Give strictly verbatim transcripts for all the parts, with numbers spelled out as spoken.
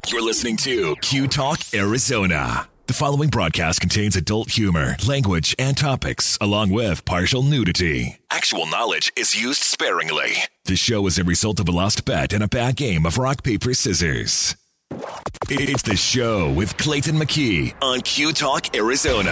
You're listening to Q Talk Arizona. The following broadcast contains adult humor, language, and topics, along with partial nudity. Actual knowledge is used sparingly. The show is a result of a lost bet and a bad game of rock, paper, scissors. It's the show with Clayton McKee on Q Talk Arizona.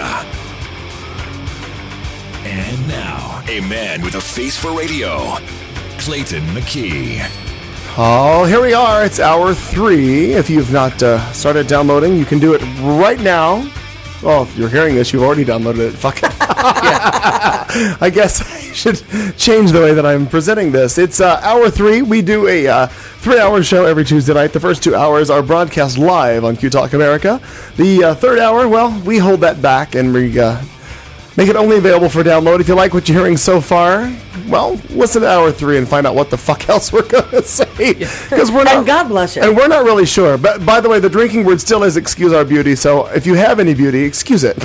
And now, a man with a face for radio, Clayton McKee. Oh, here we are. It's hour three. If you've not uh, started downloading, you can do it right now. Well, if you're hearing this, you've already downloaded it. Fuck it. I guess I should change the way that I'm presenting this. It's uh, hour three. We do a uh, three-hour show every Tuesday night. The first two hours are broadcast live on Q Talk America. The uh, third hour, well, we hold that back and we uh, make it only available for download. If you like what you're hearing so far, well, listen to hour three and find out what the fuck else we're going to say. Because we're not, and God bless you. And we're not really sure. But by the way, the drinking word still is excuse our beauty. So if you have any beauty, excuse it.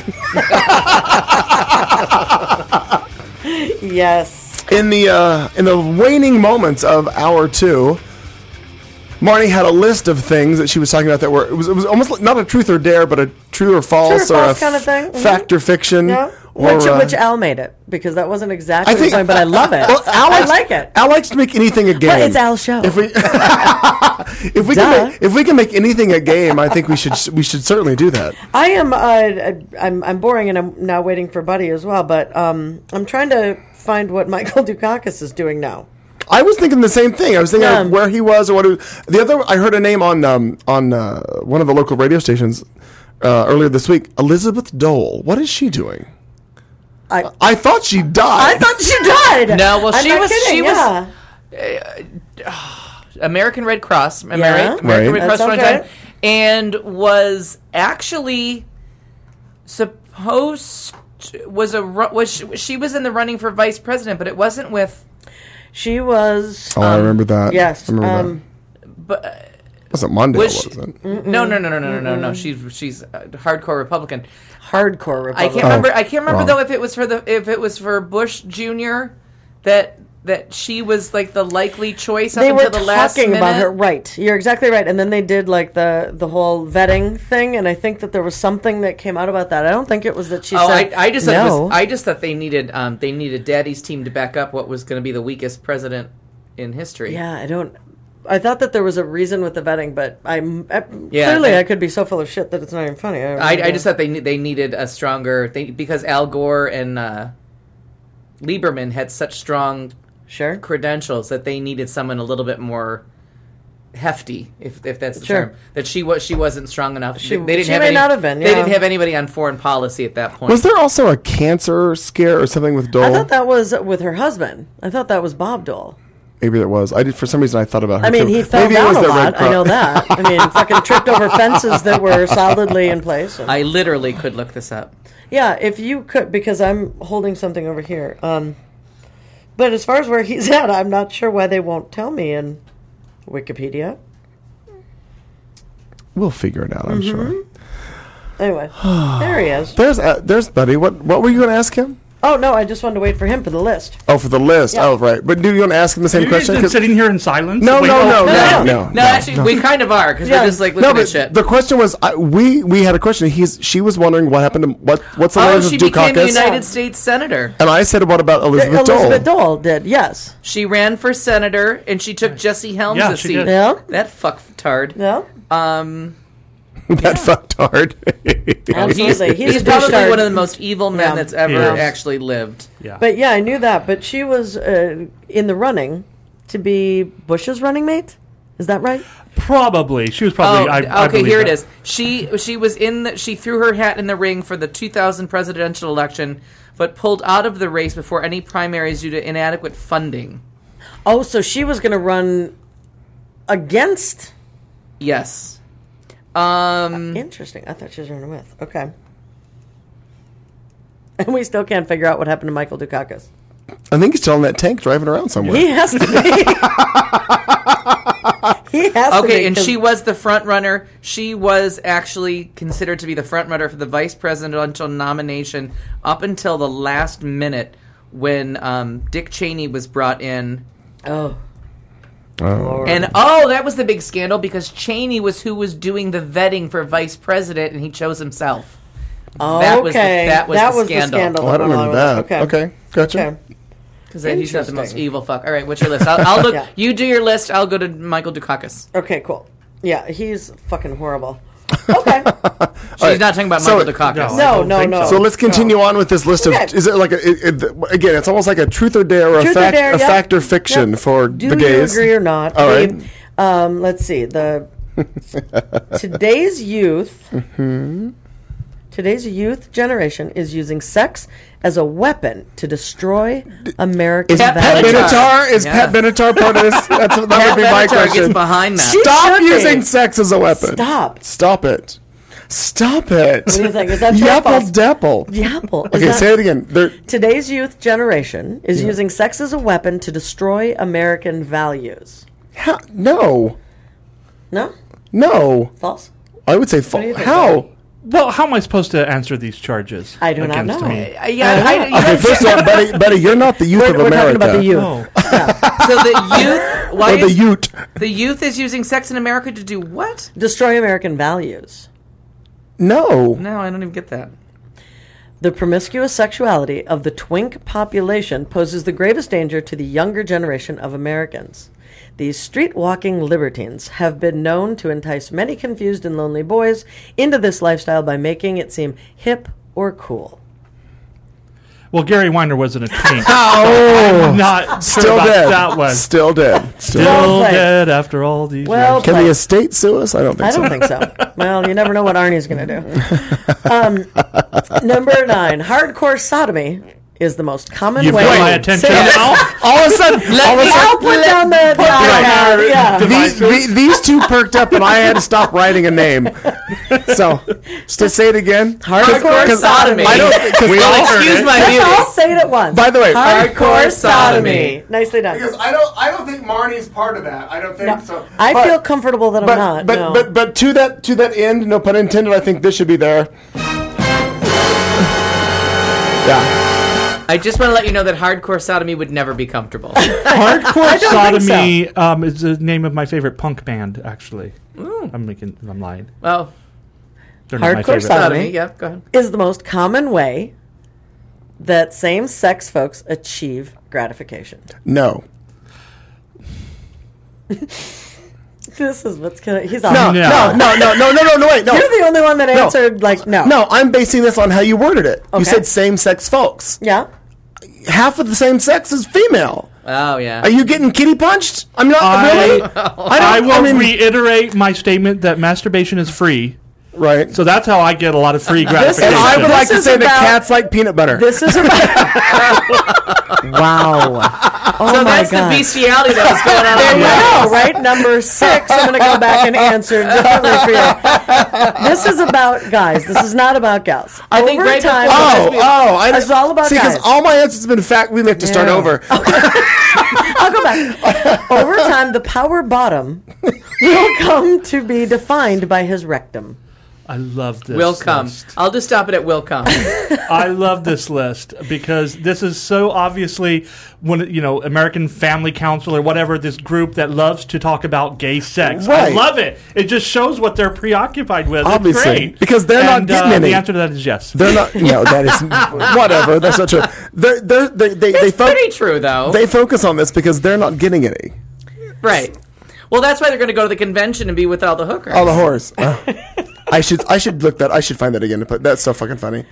Yes. In the uh, in the waning moments of hour two, Marnie had a list of things that she was talking about that were it was it was almost like not a truth or dare, but a true or false, true or, or false a kind of thing. Mm-hmm. fact or fiction. Yeah. Or, which, uh, which Al made it, because that wasn't exactly I think, the point, but I love it. Well, Al I likes, like it. Al likes to make anything a game. Well, it's Al's show. If we if we Duh. can make, if we can make anything a game, I think we should we should certainly do that. I am uh, I'm I'm boring, and I'm now waiting for Buddy as well. But um, I'm trying to find what Michael Dukakis is doing now. I was thinking the same thing. I was thinking Yeah. of where he was or what. He was. The other, I heard a name on um, on uh, one of the local radio stations uh, earlier this week. Elizabeth Dole. What is she doing? I I thought she died. I thought she died. No, well, I'm she not was- kidding, she was- yeah. American Red Cross, Ameri- Yeah. American Right. Red Cross That sounds Frontline, right. and was actually supposed to, was a ru- was she, she was in the running for vice president, but it wasn't with. She was. Oh, I remember that. Yes. I remember Um, But that. Wasn't Mondale, was she- was it? no, no, no, no, no, no, no, no. She's she's a hardcore Republican. hardcore I Republican. can't remember. I can't remember wrong. though if it was for the if it was for Bush Junior that that she was like the likely choice up They until were the last talking minute. about her, right? You're exactly right. And then they did like the the whole vetting thing, and I think that there was something that came out about that. I don't think it was that she Oh, said I, I just thought it no. was, I just thought they needed um, they needed Daddy's team to back up what was going to be the weakest president in history. Yeah, I don't. I thought that there was a reason with the vetting, but I'm I, Yeah, clearly and- I could be so full of shit that it's not even funny. I, I, I just thought they ne- they needed a stronger they, because Al Gore and uh, Lieberman had such strong sure. credentials that they needed someone a little bit more hefty, if if that's the Sure. term. That she was she wasn't strong enough. She- they, they didn't she have may any, not have been, They yeah. didn't have anybody on foreign policy at that point. Was there also a cancer scare or something with Dole? I thought that was with her husband. I thought that was Bob Dole. Maybe it was. I did for some reason. I thought about her. I mean, too. he fell Maybe it down was a the Red lot. I Cross. know that. I mean, fucking tripped over fences that were solidly in place. And- I literally could look this up. yeah, if you could, because I'm holding something over here. Um, but as far as where he's at, I'm not sure why they won't tell me in Wikipedia. We'll figure it out. I'm sure. Anyway, there he is. There's uh, there's Buddy. What what were you going to ask him? Oh, no, I just wanted to wait for him for the list. Oh, for the list. Yeah. Oh, right. But do you want to ask him the same You're question? just 'Cause- sitting here in silence. No, Wait, no, oh, no, No, no, no, no. no, actually, we kind of are because Yeah. we're just like looking No, at but shit. the question was, I, we we had a question. He's she was wondering what happened to what what's the oh, name she of became a Dukakis? United States senator. And I said, what about Elizabeth, Elizabeth Dole? Dole did, yes. She ran for senator and she took Jesse Helms' Yeah, a she seat. did. Yeah, That fucktard. yeah. Um, that fucked hard. Absolutely. He's, he's a probably douchebag. one of the most evil men Yeah. that's ever He is. actually lived. Yeah. But yeah, I knew that. But she was uh, in the running to be Bush's running mate. Is that right? Probably. She was probably. Oh, I, I okay. believe Here it that. is. She she was in. The, she threw her hat in the ring for the two thousand presidential election, but pulled out of the race before any primaries due to inadequate funding. Oh, so she was going to run against. Yes. Um. Interesting. I thought she was running with. Okay. And we still can't figure out what happened to Michael Dukakis. I think he's still in that tank driving around somewhere. He has to be. he has to be. Okay, and 'cause- she was the front runner. She was actually considered to be the front runner for the vice presidential nomination up until the last minute when um, Dick Cheney was brought in. Oh. Lord. And oh, that was the big scandal because Cheney was who was doing the vetting for vice president, and he chose himself. Oh, That was the- okay. that was the scandal. scandal. Oh, I don't went remember on that. with it. Okay. Okay. Gotcha. Okay. Because he's not the most Interesting. evil fuck. All right, what's your list? I'll, I'll look. Yeah. You do your list. I'll go to Michael Dukakis. Okay, cool. Yeah, he's fucking horrible. Okay. She's right. not talking about So- Michael Dukakis. No, I No, don't no, think no. So let's continue on with this list of. Okay. Is it like a, it, it, again? It's almost like a truth or dare or a Truth or fact, dare, a yep. fact or fiction Yep. for Do the you gays. agree or not? All The, right. Um, let's see. The today's youth. Mm-hmm. Today's youth generation is using sex as a weapon to destroy American Is Pat values. Benatar. Benatar? Is Yeah. Pat Benatar part of this? That's, that Pat would be my Benatar question. gets behind that. Stop should be. using sex as a weapon. Stop. Stop it. Stop it. What do you think? Is that true or Yapple false? dapple. Yapple. Is Okay, that- say it again. They're, Today's youth generation is using sex as a weapon to destroy American values. how, no. No? No. False? I would say do false. you think, How? Buddy? Well, how am I supposed to answer these charges? I do not against know. me? Uh, yeah, I, you Okay, know, first of all, buddy, buddy, you're not the youth We're, of we're America. talking about the youth. Oh, so the youth. Why Or the is Ute. the youth is using sex in America to do what? Destroy American values. No. No, I don't even get that. The promiscuous sexuality of the twink population poses the gravest danger to the younger generation of Americans. These street-walking libertines have been known to entice many confused and lonely boys into this lifestyle by making it seem hip or cool. well, Gary Weiner wasn't a twink. Oh. Not sure Still about dead. that one. Still dead. Still Well Still played. dead after all these Well years. Can the played. estate sue us? I don't think I so. don't think so. Well, you never know what Arnie's going to do. Um, number nine, hardcore sodomy is the most common You've way. got my attention now. All of a sudden, all of a I'll sudden, put down the, the iPad. Yeah. these, the- these two perked up, and I had to stop writing a name. So, just say it again. Hardcore 'Cause sodomy. I don't. Cause We all excuse my Let's beauty. all say it at once. By the way, hardcore sodomy. sodomy. Nicely done. Because I don't, I don't think Marnie's part of that. I don't think No, so. I But- feel comfortable that but, I'm not. But, no. but, but to that, to that end, no pun intended. I think this should be there. Yeah. I just want to let you know that hardcore sodomy would never be comfortable. Hardcore don't think Sodomy um, is the name of my favorite punk band, actually. I'm making, I'm lying. Well, They're not my Hardcore favorite. Sodomy. sodomy. Yeah, go ahead. is the most common way that same-sex folks achieve gratification. No. This is what's gonna. He's on. No. No. No. No. No. No. No. No. No. Wait. No. You're the only one that answered like no. No. I'm basing this on how you worded it. You Okay. said same-sex folks. Yeah. Half of the same sex is female. Oh yeah. Are you getting kitty punched? I'm not I- really. I don't- will mean, reiterate my statement that masturbation is free. right. So that's how I get a lot of free and gratification. I would This like to is say that about- cats like peanut butter. This is about. Wow. Oh so my that's God. the bestiality that was going on. There on you the go, right? Number six. I'm going to go back and answer differently for you. This is about guys. This is not about gals. I think Over right time, before- oh, Reminds me of- oh! I, It's all about see because guys. all my answers have been fact. We have to start Yeah. over. I'll go back. Over time, the power bottom will come to be defined by his rectum. I love this. Will come. list. I'll just stop it at will come. I love this list because this is so obviously when you know American Family Council or whatever, this group that loves to talk about gay sex. I Right. love it. It just shows what they're preoccupied with. Obviously, it's great. because they're not And, getting uh, any. The answer to that is yes. They're not. No, that is whatever. That's not true. They're, they're, they they they, It's fo- pretty true though. they focus on this because they're not getting any. right. Well, that's why they're going to go to the convention and be with all the hookers. All the whores. Oh. I should I should look that. I should find that again. But that's so fucking funny.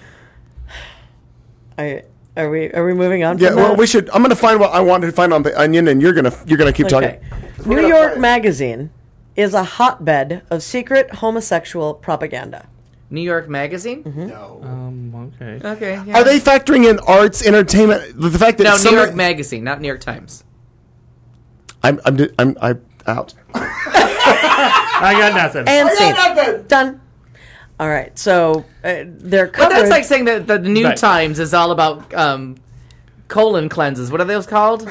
I, are we are we moving on? Yeah. from Well, that? we should. I'm gonna find what I wanted to find on the Onion, and you're gonna you're gonna keep Okay. talking. New York Magazine is a hotbed of secret homosexual propaganda. New York Magazine. No. Um, okay. Okay. Yeah. Are they factoring in arts, entertainment, the fact that No, New somebody- York Magazine, not New York Times. I'm I'm I'm I'm out. I got nothing. And scene. nothing. Done. All right. So uh, they're But covered. that's like saying that the New Right. Times is all about um, colon cleanses. What are those called?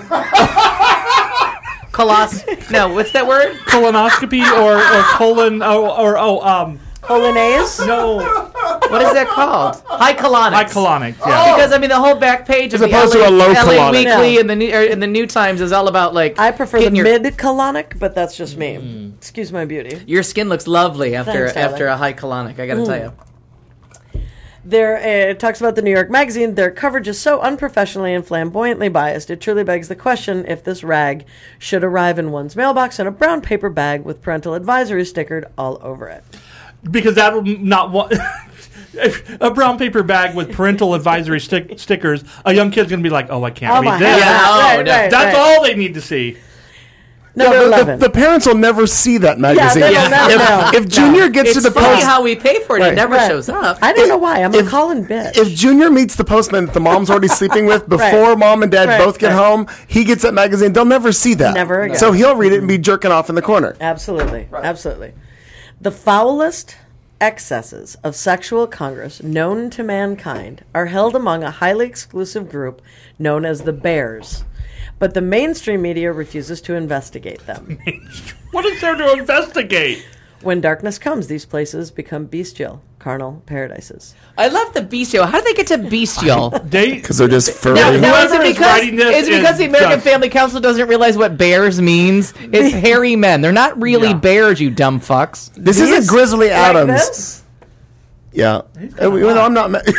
Colos. No, what's that word? Colonoscopy or, or colon or, or oh um Polonaise. no What is that called? High colonics. High colonics, yeah. Because I mean, the whole back page of As the opposed L A, to a low L A colonic. Weekly Yeah. and the New or, and the New Times is all about like. I prefer the getting your, mid-colonic, but that's just me. Excuse my beauty. Your skin looks lovely after Thanks, Tyler. after a high colonic. I got to tell you. Their, uh, it talks about the New York Magazine. Their coverage is so unprofessionally and flamboyantly biased, it truly begs the question if this rag should arrive in one's mailbox in a brown paper bag with parental advisory stickered all over it. Because that'll not want a brown paper bag with parental advisory stick, stickers. A young kid's going to be like, oh, I can't Oh read my this. God. Yeah, Right, oh, no. right, That's right. all they need to see. Number Yeah, the, the, eleven. the parents will never see that magazine. they will never if, know. if Junior gets It's to the funny post, how we pay for it. It Right. never Right. shows up. I don't know why. I'm if- a calling bitch. if Junior meets the postman that the mom's already sleeping with before Right. mom and dad Right, both get right. home, he gets that magazine. They'll never see that. Never again. So he'll read it and be jerking off in the corner. Absolutely. Absolutely. The foulest excesses of sexual congress known to mankind are held among a highly exclusive group known as the Bears. But the mainstream media refuses to investigate them. What is there to investigate? When darkness comes, these places become bestial, carnal paradises. I love the bestial. How did they get to bestial? They, Because they're just furry. Now, now is Whoever it is because, writing this is it because is the American just- Family Council doesn't realize what bears means? It's hairy men. They're not really Yeah. bears, you dumb fucks. This These- isn't Grizzly like Adams. this? Yeah. And we- you know, I'm not. Ma-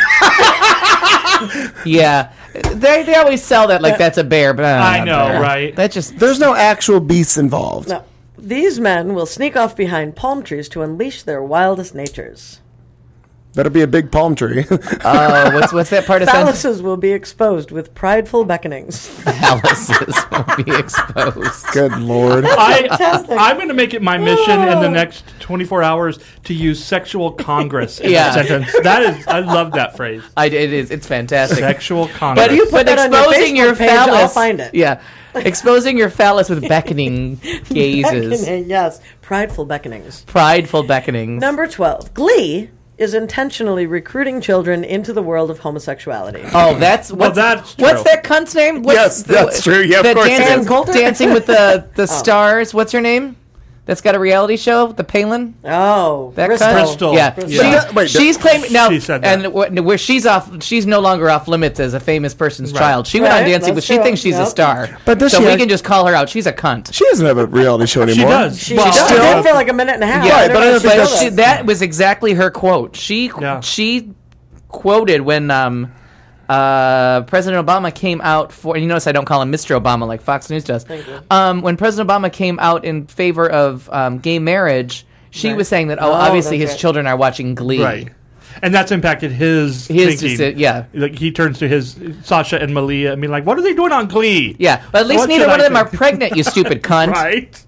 Yeah. They they always sell that like that's a bear, but I don't know, bear. right? That just There's no actual beasts involved. No. These men will sneak off behind palm trees to unleash their wildest natures. Better be a big palm tree. oh, what's what's that part of sentence? Phalluses will be exposed with prideful beckonings. Phalluses will be exposed. Good Lord. I, Fantastic. I'm going to make it my mission in the next twenty-four hours to use sexual congress in Yeah. that sentence. That is, I love that phrase. I, it is. It's fantastic. Sexual congress. But, you put but that on your exposing your, Facebook page, I'll phallus, find it. Yeah, exposing your phallus with beckoning gazes, Beckoning, yes. Prideful beckonings. prideful beckonings. Number twelve. Glee is intentionally recruiting children into the world of homosexuality. Oh, that's what's, that's true. what's that cunt's name? What's Yes, that's true. Yeah, of that course it dancing, is. Coulter? dancing with the the stars. What's her name? That's got a reality show. The Palin. Oh, That Bristol. cunt? Bristol. Yeah, Bristol. She- Yeah. Wait, she's claiming now, She said that. and wh- where she's off, she's no longer off limits as a famous person's child. She went on Right, Dancing, but that's she true. thinks she's a Yep. star. But does so she we act- can just call her out. She's a cunt. She doesn't have a reality show She anymore. does. She Well, did still- for like a minute and a half. Yeah, I but don't I know don't if think she But that's- does she, that. that was exactly her quote. She Yeah. she quoted when um, uh, President Obama came out for. And you notice I don't call him Mister Obama like Fox News does. Thank you. Um, when President Obama came out in favor of um, gay marriage, she Right. was saying that oh, Oh, obviously that's his right. children are watching Glee. Right. And that's impacted his, His thinking. deci- yeah. Like he turns to his Sasha and Malia and be like, what are they doing on Glee? Yeah, but at least What neither should one I of them are think? pregnant. You stupid cunt. Right?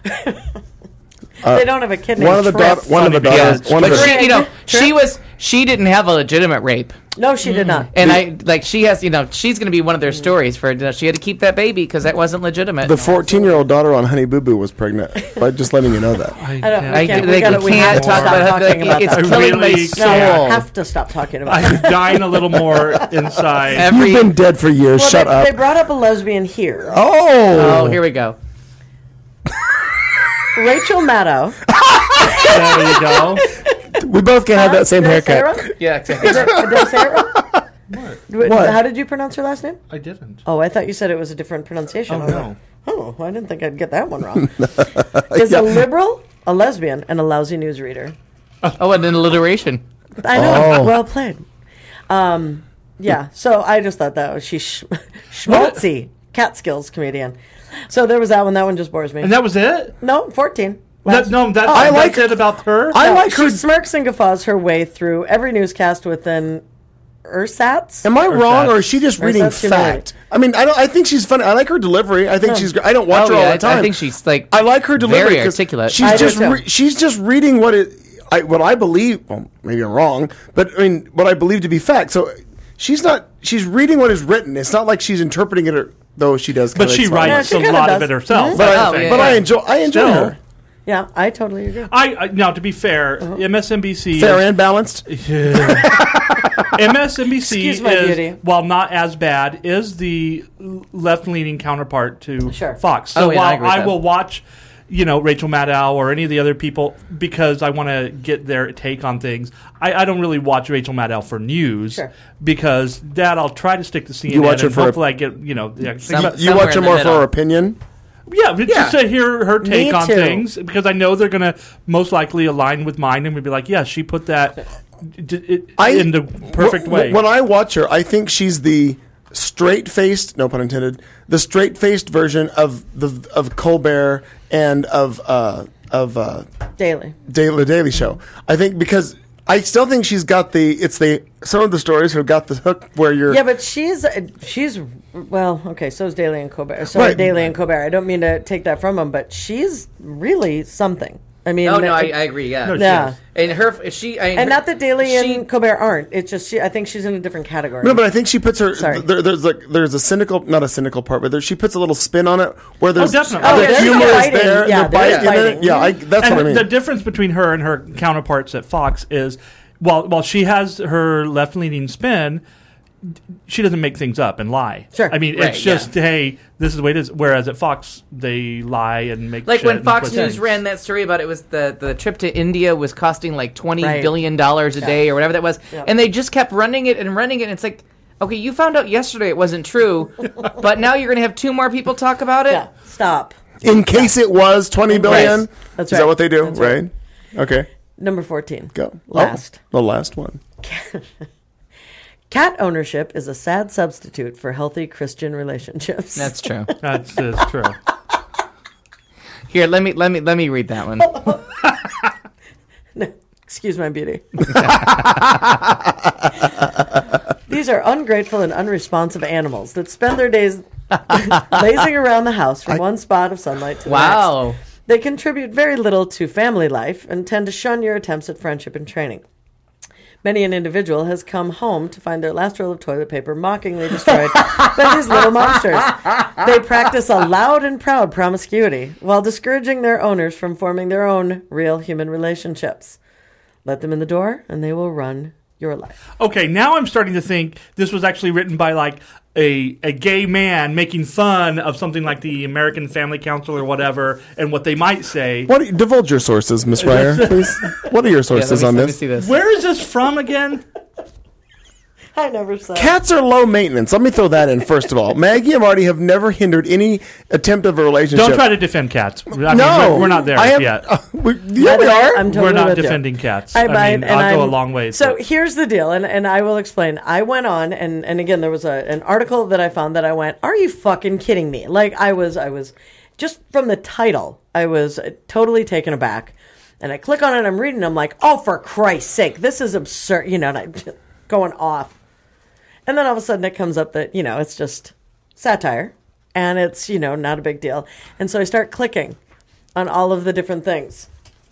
They don't have a kid named One of the Trip. daughters. One of the Funny daughters. bitch. One of But the. she, you know, Trip? she was she didn't have a legitimate rape. No, she did not. And I like she has, you know, she's going to be one of their stories for. You know, she had to keep that baby because that wasn't legitimate. The fourteen-year-old daughter on Honey Boo Boo was pregnant. By just letting you know that. I don't. yeah. We I, can't, they we gotta, we can't have to talk stop about it. talking about It's that. I killing my really soul. No, can't. we have to stop talking about I'm it. dying a little more inside. Every, You've been dead for years. Well, Shut they, up. they brought up a lesbian here. oh. oh, here we go. Rachel Maddow. There you go. We both can have that same Did I say it haircut. wrong? Yeah, exactly. Did I did I say it wrong? What? What? How did you pronounce her last name? I didn't. Oh, I thought you said it was a different pronunciation. Oh, I was no. like, oh, well, I didn't think I'd get that one wrong. Is a liberal, a lesbian, and a lousy newsreader. Oh, and then alliteration. I know. Oh. Well played. Um, yeah. So I just thought that was she sh- schmaltzy Catskills comedian. So there was that one. That one just bores me. And that was it? no, fourteen. That, no, that, I I like- like it about her. I No, like she her. smirks and guffaws her way through every newscast within ersatz. Am I Or wrong, that. or is she just Or is reading that too many? fact? I mean, I don't. I think she's funny. I like her delivery. I think she's. gr- I don't watch Oh, her all yeah, the I- time. I think she's like I like her delivery. very 'cause articulate. She's I do just. too. Re- she's just reading what it. I, what I believe. Well, maybe I'm wrong, but I mean, what I believe to be fact. So she's not. She's reading what is written. It's not like she's interpreting it, or, though she does. But kinda she explain it. writes Yeah, she a kinda lot of does. it herself. Mhm. But, I, Oh, yeah, but yeah. I enjoy. I enjoy Still. her. Yeah, I totally agree. I, I now to be fair, M S N B C Fair is, and balanced. M S N B C Excuse my is, beauty. while not as bad, is the left-leaning counterpart to Sure. Fox. So Oh, yeah, I while agree with I, that. will watch, you know, Rachel Maddow or any of the other people because I want to get their take on things. I, I don't really watch Rachel Maddow for news Sure. because that I'll try to stick to C N N. You watch it and for hopefully I get, you know, yeah, Some- about- You watch Somewhere her in the more for middle. her opinion? yeah, but Yeah. just to hear her take Me on too. things because I know they're going to most likely align with mine and we'd be like, yeah, she put that d- it, I- in the perfect Wh- way. When I watch her, I think she's the straight-faced, no pun intended, the straight-faced version of the of Colbert and of uh, of uh, Daily. Daily, the Daily Show. I think because I still think she's got the it's the some of the stories have got the hook where you're Yeah, but she's she's well, okay. So is Daly and Colbert. So are Right. Daly and Colbert. I don't mean to take that from them, but she's really something. I mean, Oh no, I, it- I agree. Yeah, No, she yeah. is. and her she I, and not that Daly she, and Colbert aren't. It's just she, I think she's in a different category. No, but I think she puts her. Sorry. There, there's like there's a cynical, not a cynical part, but there, she puts a little spin on it where there's definitely. Oh, the there's humor some is biting. there. Yeah, the there's bite in it. biting. Yeah, I, that's and what I mean. the difference between her and her counterparts at Fox is while while she has her left leaning spin, she doesn't make things up and lie. Sure. I mean, Right, it's just hey, this is the way it is. Whereas at Fox, they lie and make like shit when and Fox twist News things. ran that story about it was the the trip to India was costing like twenty Right. billion dollars a day or whatever that was, Yeah. and they just kept running it and running it. And it's like, okay, you found out yesterday it wasn't true, but now you're going to have two more people talk about it. yeah, stop. In case it was twenty billion. Right. That's Is right. that what they do? That's right. Right. Okay. Number fourteen. Go. Last. Oh, the last one. Cat ownership is a sad substitute for healthy Christian relationships. That's true. That's, that's true. Here, let me let me let me read that one. Excuse my beauty. These are ungrateful and unresponsive animals that spend their days lazing around the house from one spot of sunlight to the Wow. next. They contribute very little to family life and tend to shun your attempts at friendship and training. Many an individual has come home to find their last roll of toilet paper mockingly destroyed by these little monsters. They practice a loud and proud promiscuity while discouraging their owners from forming their own real human relationships. Let them in the door and they will run your life. Okay, now I'm starting to think this was actually written by like a a gay man making fun of something like the American Family Council or whatever, and what they might say. What? do- Divulge your sources, Miss Ryer, please. What are your Yeah, sources let me, on let me this? see this. Where is this from again? I never said. Cats are low maintenance. Let me throw that in first of all. Maggie and Marty have never hindered any attempt of a relationship. Don't try to defend cats. I mean, No, we're, we're not there I have, yet. uh, we, yeah, By the we way, are. I'm totally we're not with you. defending cats. I, I, I- mean, and I'll go a I'm- long way. So but- here's the deal, and, and I will explain. I went on, and, and again, there was a, an article that I found that I went, "Are you fucking kidding me?" Like I was, I was just from the title, I was totally taken aback. And I click on it, I'm reading, I'm like, "Oh, for Christ's sake, this is absurd!" You know, and I'm going off. And then all of a sudden, it comes up that you know it's just satire, and it's you know not a big deal. And so I start clicking on all of the different things.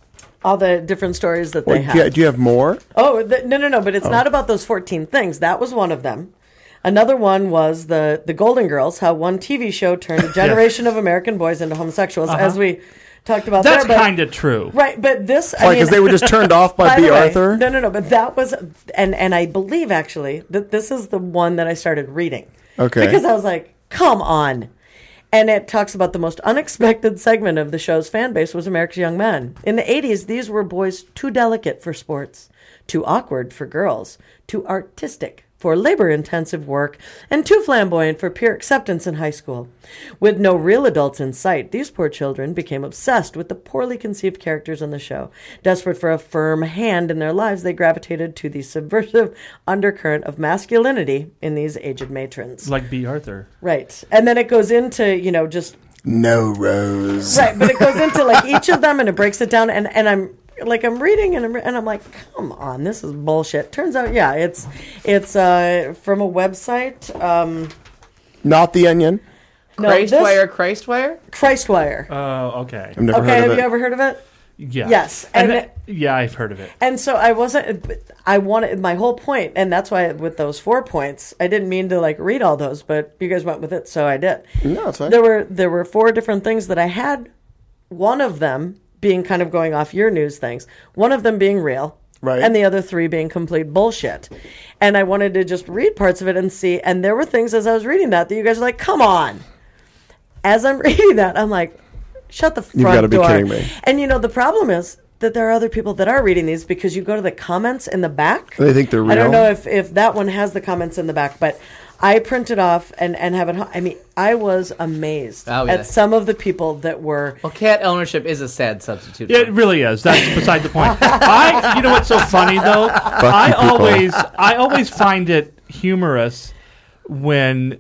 All the different stories that they Wait, have. do, you, do you have more? Oh, th- no, no, no, but it's not about those fourteen things. That was one of them. Another one was the, the Golden Girls, how one T V show turned a generation of American boys into homosexuals, as we talked about That's there. but- kind of true. Right, but this... I Why? mean, Because they were just turned off by, by B. the way, Arthur? No, no, no, but that was... And, and I believe, actually, that this is the one that I started reading. Okay. Because I was like, come on. And it talks about the most unexpected segment of the show's fan base was America's young men. In the eighties, these were boys too delicate for sports, too awkward for girls, too artistic for labor-intensive work, and too flamboyant for peer acceptance in high school. With no real adults in sight, these poor children became obsessed with the poorly conceived characters on the show. Desperate for a firm hand in their lives, they gravitated to the subversive undercurrent of masculinity in these aged matrons. Like B. Arthur. Right. And then it goes into, you know, just... No, Rose. Right, but it goes into, like, each of them, and it breaks it down, and, and I'm... Like I'm reading and I'm, and I'm like, come on, this is bullshit. Turns out, yeah, it's it's uh, from a website. Um, Not The Onion. no, Christwire, Christwire? Christwire. Oh, okay. I've never Okay, heard have of you it. ever heard of it? Yeah. Yes, And, and it- yeah, I've heard of it. And so I wasn't. I wanted my whole point, and that's why with those four points, I didn't mean to like read all those, but you guys went with it, so I did. No, it's fine. There were there were four different things that I had. One of them being kind of going off your news things. One of them being real. Right. And the other three being complete bullshit. And I wanted to just read parts of it and see. And there were things as I was reading that that you guys are like, come on. As I'm reading that, I'm like, shut the front You've got to be door. kidding me. And, you know, the problem is that there are other people that are reading these because you go to the comments in the back. They think they're real. I don't know if, if that one has the comments in the back, but I printed off and, and have it. I mean, I was amazed Oh, yeah. at some of the people that were. Well, cat ownership is a sad substitute. It really is. That's beside the point. I, you know what's so funny though? I you people. always, I always find it humorous when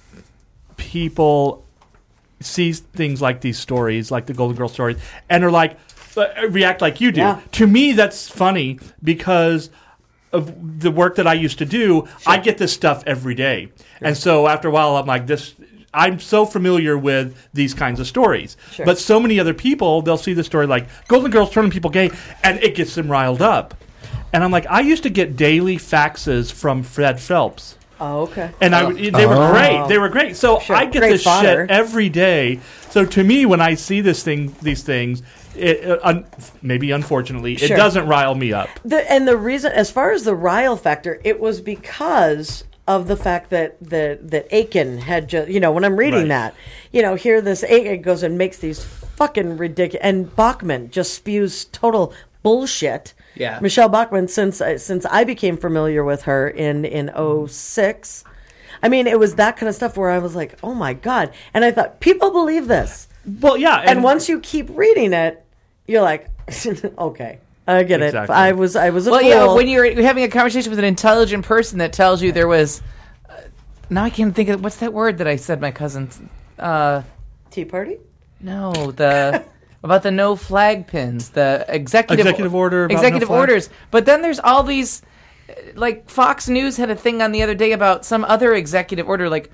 people see things like these stories, like the Golden Girl stories, and are like, uh, react like you do. Yeah. To me, that's funny because of the work that I used to do. Sure. I get this stuff every day, sure. And so after a while, I'm like this. I'm so familiar with these kinds of stories. Sure. But so many other people, they'll see the story like Golden Girls turning people gay, and it gets them riled up. And I'm like, I used to get daily faxes from Fred Phelps. Oh, okay. And I, would- they were Oh. great. They were great. So Sure. I get Great this fodder. shit every day. So to me, when I see this thing, these things, it, uh, un, maybe unfortunately, Sure. it doesn't rile me up. The, and the reason, as far as the rile factor, it was because of the fact that that that Aiken had just, you know, when I'm reading Right. that, you know, here this Aiken goes and makes these fucking ridiculous, and Bachman just spews total bullshit. Yeah. Michelle Bachman, since I- since I became familiar with her in in oh six, I mean, it was that kind of stuff where I was like, oh my God, and I thought people believe this, Well, yeah. and once you keep reading it, you're like, okay. I get Exactly. it. I was I was a Well, fool. yeah, when you're having a conversation with an intelligent person that tells you there was. Uh, now I can't think of what's that word that I said my cousin's. Uh, Tea Party? no, the about the no flag pins, the executive Executive order about executive no flag? orders. But then there's all these, uh, like Fox News had a thing on the other day about some other executive order. Like,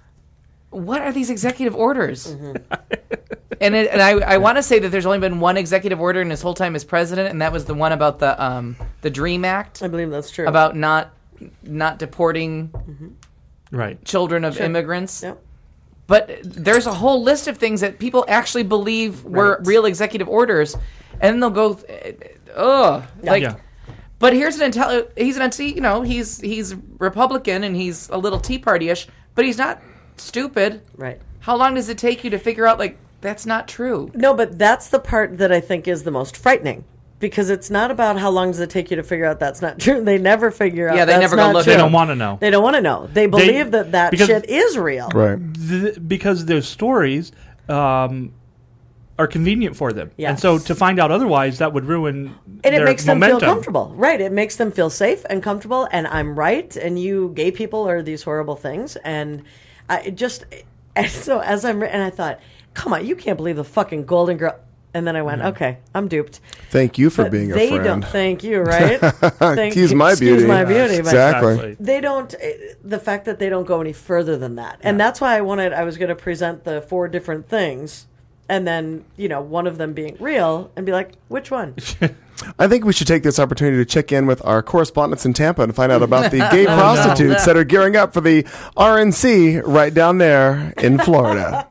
what are these executive orders? Mm-hmm. And it, and I I want to say that there's only been one executive order in his whole time as president, and that was the one about the um the DREAM Act I believe that's true. about not not deporting right. children of immigrants. Yep. But there's a whole list of things that people actually believe were Right. real executive orders, and then they'll go, ugh, like. Yeah. But here's an intel. He's an you know he's he's Republican and he's a little Tea Party-ish, but he's not stupid. Right. How long does it take you to figure out like that's not true? No, but that's the part that I think is the most frightening. Because it's not about how long does it take you to figure out that's not true. They never figure out Yeah, they that's never go not look true. They don't want to know. They don't want to know. They believe that that because- shit is real. Right. Th- because those stories um, are convenient for them. Yes. And so to find out otherwise, that would ruin And it their makes them momentum. feel comfortable. Right. It makes them feel safe and comfortable. And I'm right. And you gay people are these horrible things. And I it just, and so as I'm, and I thought, come on, you can't believe the fucking Golden Girl. And then I went, okay, I'm duped. Thank you for But being a they friend. don't thank you, right? Thank Excuse you- my excuse beauty. my beauty. but- Exactly. They don't. eh, The fact that they don't go any further than that, and that's why I wanted. I was going to present the four different things, and then you know one of them being real, and be like, which one? I think we should take this opportunity to check in with our correspondents in Tampa and find out about the gay prostitutes that are gearing up for the R N C right down there in Florida.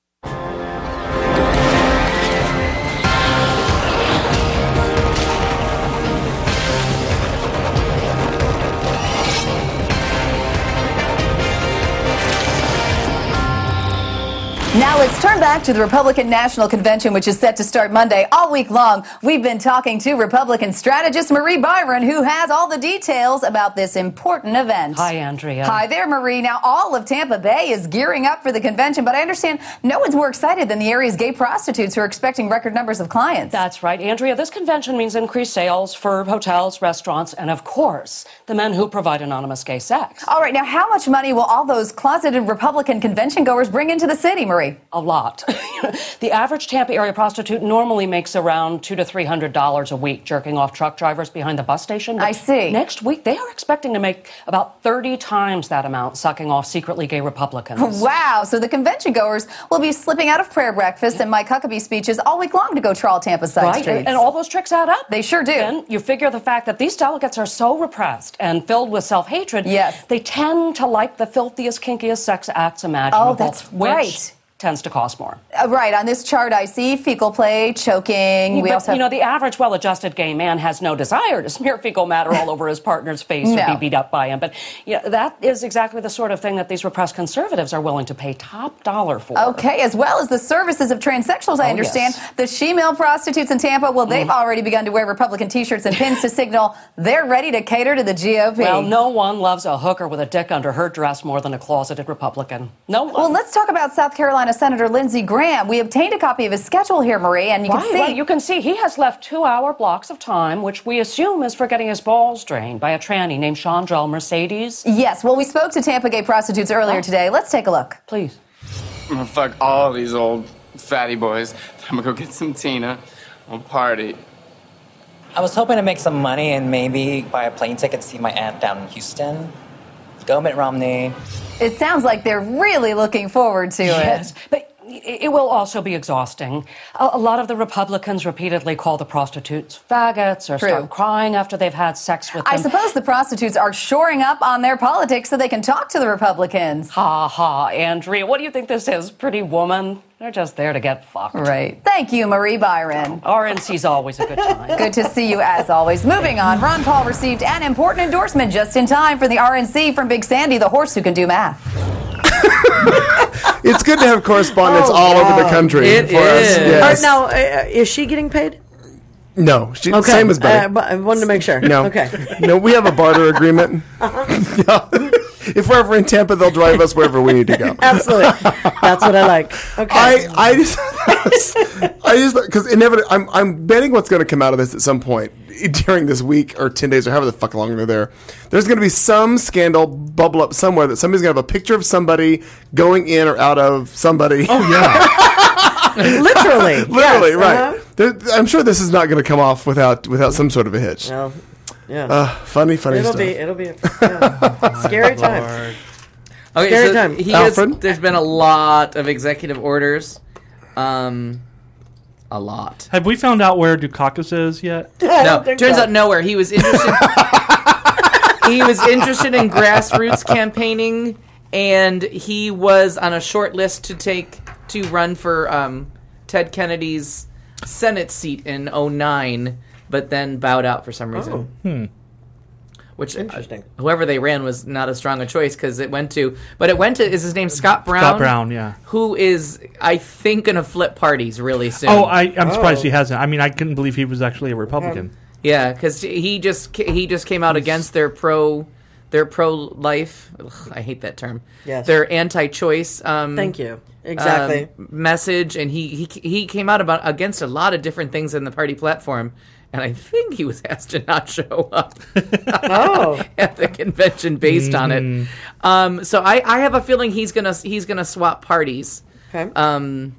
Now let's turn back to the Republican National Convention, which is set to start Monday. All week long, we've been talking to Republican strategist Marie Byron, who has all the details about this important event. Hi, Andrea. Hi there, Marie. Now, all of Tampa Bay is gearing up for the convention, but I understand no one's more excited than the area's gay prostitutes who are expecting record numbers of clients. That's right, Andrea. This convention means increased sales for hotels, restaurants, and, of course, the men who provide anonymous gay sex. All right, now, how much money will all those closeted Republican convention goers bring into the city, Marie? A lot. The average Tampa area prostitute normally makes around two to three hundred dollars a week, jerking off truck drivers behind the bus station. But I see. Next week, they are expecting to make about thirty times that amount, sucking off secretly gay Republicans. Wow, so the convention goers will be slipping out of prayer breakfast and Mike Huckabee speeches all week long to go trawl Tampa side Right, streets. and, and all those tricks add up. They sure do. Then you figure the fact that these delegates are so repressed and filled with self-hatred, Yes. they tend to like the filthiest, kinkiest sex acts imaginable. Oh, that's which right. tends to cost more. Uh, right. On this chart, I see fecal play, choking. We but, also have- you know, the average well-adjusted gay man has no desire to smear fecal matter all over his partner's face No. or be beat up by him. But you know, that is exactly the sort of thing that these repressed conservatives are willing to pay top dollar for. Okay, as well as the services of transsexuals, I Oh, understand. yes. The she-male prostitutes in Tampa, well, they've Mm. already begun to wear Republican T-shirts and pins to signal they're ready to cater to the G O P. Well, no one loves a hooker with a dick under her dress more than a closeted Republican. No one. Well, let's talk about South Carolina Senator Lindsey Graham. We obtained a copy of his schedule here, Marie, and you right, can see... right, you can see he has left two-hour blocks of time, which we assume is for getting his balls drained by a tranny named Chandrell Mercedes. Yes, well, we spoke to Tampa gay prostitutes earlier Oh. today. Let's take a look. Please. I'm gonna fuck all these old fatty boys. I'm gonna go get some Tina. I'll party. I was hoping to make some money and maybe buy a plane ticket to see my aunt down in Houston. Go Mitt Romney. It sounds like they're really looking forward to Yes, it. but it will also be exhausting. A, a lot of the Republicans repeatedly call the prostitutes faggots or True. start crying after they've had sex with them. I suppose the prostitutes are shoring up on their politics so they can talk to the Republicans. Ha ha, Andrea, what do you think this is, Pretty Woman? They're just there to get fucked. Right. Thank you, Marie Byron. R N C's always a good time. Good to see you as always. Moving on, Ron Paul received an important endorsement just in time for the R N C from Big Sandy, the horse who can do math. It's good to have correspondents Oh, all wow. over the country It for us. is. Yes. All right, now, uh, is she getting paid? No, she, Okay. same as Betty. Uh, but I wanted to make sure. No. Okay. No, we have a barter agreement. Yeah. If we're ever in Tampa, they'll drive us wherever we need to go. Absolutely. That's what I like. Okay. I, I just, I just, because inevitably, I'm, I'm betting what's going to come out of this at some point during this week or ten days or however the fuck long they're there. There's going to be some scandal bubble up somewhere that somebody's going to have a picture of somebody going in or out of somebody. Oh yeah. Literally. Literally, Yes, right. uh-huh. There, I'm sure this is not going to come off without without some sort of a hitch. Well, yeah. Uh, funny, funny it'll stuff. be, it'll be a yeah. scary time. Okay, Scary so time. he has, Alfred? there's been a lot of executive orders. Um, a lot. Have we found out where Dukakis is yet? No, think turns so. out nowhere. He was interested. He was interested in grassroots campaigning, and he was on a short list to take to run for um, Ted Kennedy's Senate seat in oh nine, but then bowed out for some reason. Oh. Hmm. Which Interesting. uh, whoever they ran was not as strong a choice because it went to, but it went to. Is his name Scott Brown? Scott Brown, yeah. Who is I think going to flip parties really soon. Oh, I, I'm surprised Oh. he hasn't. I mean, I couldn't believe he was actually a Republican. Yeah, because he just he just came out against their pro their pro life. I hate that term. Yes. Their anti-choice. Um, Thank you. Exactly. um, message, and he, he he came out about against a lot of different things in the party platform, and I think he was asked to not show up Oh. at the convention based on it. Um, so I, I have a feeling he's gonna he's gonna swap parties. Okay. Um,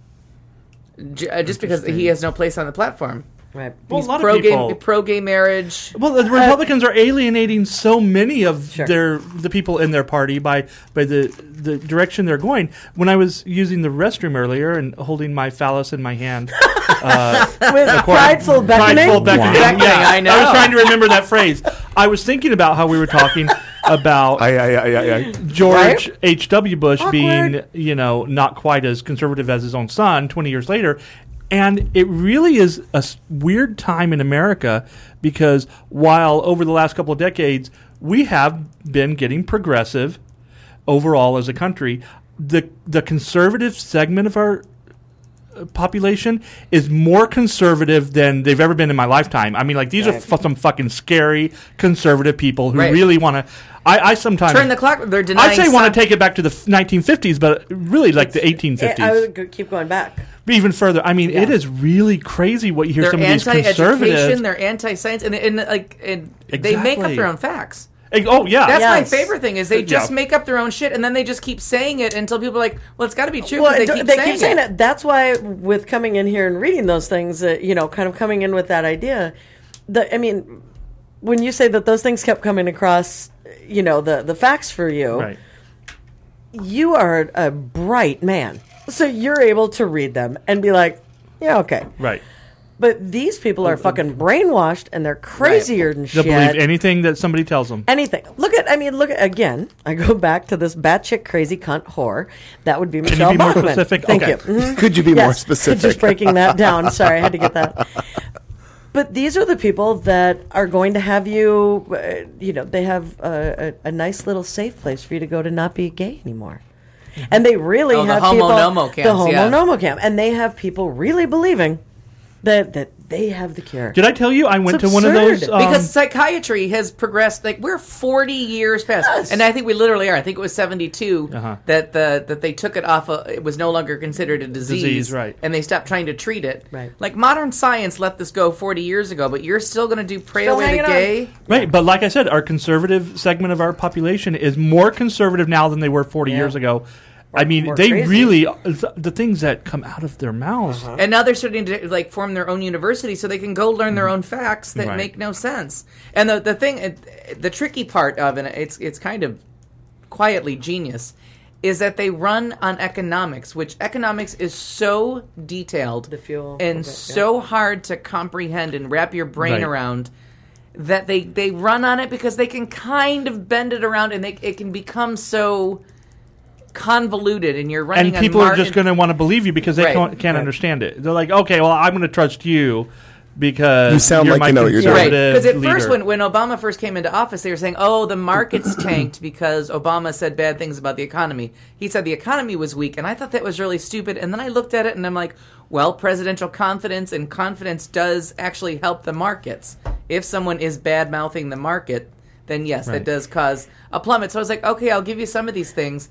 j- uh, just because he has no place on the platform. Right. Well, He's a lot pro of people. gay pro gay marriage. Well, the Republicans are alienating so many of Sure. their the people in their party by by the the direction they're going. When I was using the restroom earlier and holding my phallus in my hand, uh, With prideful beckoning. prideful beckoning. Beckoning, Yeah, I know. I was trying to remember that phrase. I was thinking about how we were talking about Aye, aye, aye, aye, aye. George H W. Bush Awkward. being, you know, not quite as conservative as his own son twenty years later. And it really is a s- weird time in America because while over the last couple of decades we have been getting progressive overall as a country, the the conservative segment of our uh, population is more conservative than they've ever been in my lifetime. I mean, like, these are f- some fucking scary conservative people who Right. really want to. I, I sometimes Turn the clock. They're denying. I say want some- to take it back to the f- nineteen fifties, but really like the eighteen I fifties. would go- keep going back. Even further. I mean, it Yeah. is really crazy what you hear They're some of these anti-education. conservatives. They're anti-science, and, and like and they make up Exactly. their own facts. Eh, Oh yeah, That's my Yes. favorite thing is they just Yeah. make up their own shit, and then they just keep saying it until people are like, "Well, it's got to be true." Well, 'cause they, d- keep, they saying keep saying it. it. That's why, with coming in here and reading those things, uh, you know, kind of coming in with that idea, the I mean, when you say that those things kept coming across, you know, the the facts for you, right. you are a bright man, so you're able to read them and be like, yeah, okay. Right. But these people are fucking brainwashed, and they're crazier than They'll shit. believe anything that somebody tells them. Anything. Look at, I mean, look at, again, I go back to this batshit crazy cunt whore. That would be Can Michelle you be more Bachmann. specific? Thank Okay. you. Mhm. Could you be Yes. more specific? Just breaking that down. Sorry, I had to get that. But these are the people that are going to have you, uh, you know, they have a, a, a nice little safe place for you to go to not be gay anymore. And they really Oh, the have homo people, nomo the camps, homo yeah. nomo camp, and they have people really believing that that they have the cure. Did I tell you I went It's to one of those? absurd. Um, Because psychiatry has progressed, like we're forty years past, Yes. and I think we literally are. I think it was seventy-two Uh-huh. that the that they took it off. Of, it was no longer considered a disease, Disease, right. And they stopped trying to treat it. Right. Like modern science let this go forty years ago, but you're still going to do pray Still away the hanging on. gay. Right, but like I said, our conservative segment of our population is more conservative now than they were forty Yeah. years ago. I mean, more they crazy. really, the things that come out of their mouths. And now they're starting to like form their own university, so they can go learn their own facts that Right. make no sense. And the the thing, it- the tricky part of it, it's it's kind of quietly genius, is that they run on economics, which economics is so detailed The fuel and of it, so hard to comprehend and wrap your brain Right. around. That they they run on it because they can kind of bend it around, and they, it can become so convoluted, and you're running And on people are Martin- just going to want to believe you because they Right. can't, can't Right. understand it. They're like, okay, well, I'm going to trust you because You sound you're like my you know what you're doing. Right, conservative because at leader. first, when, when Obama first came into office, they were saying, "Oh, the markets tanked because Obama said bad things about the economy." He said the economy was weak, and I thought that was really stupid. And then I looked at it, and I'm like, "Well, presidential confidence and confidence does actually help the markets. If someone is bad mouthing the market, then yes, Right. that does cause a plummet." So I was like, "Okay, I'll give you some of these things."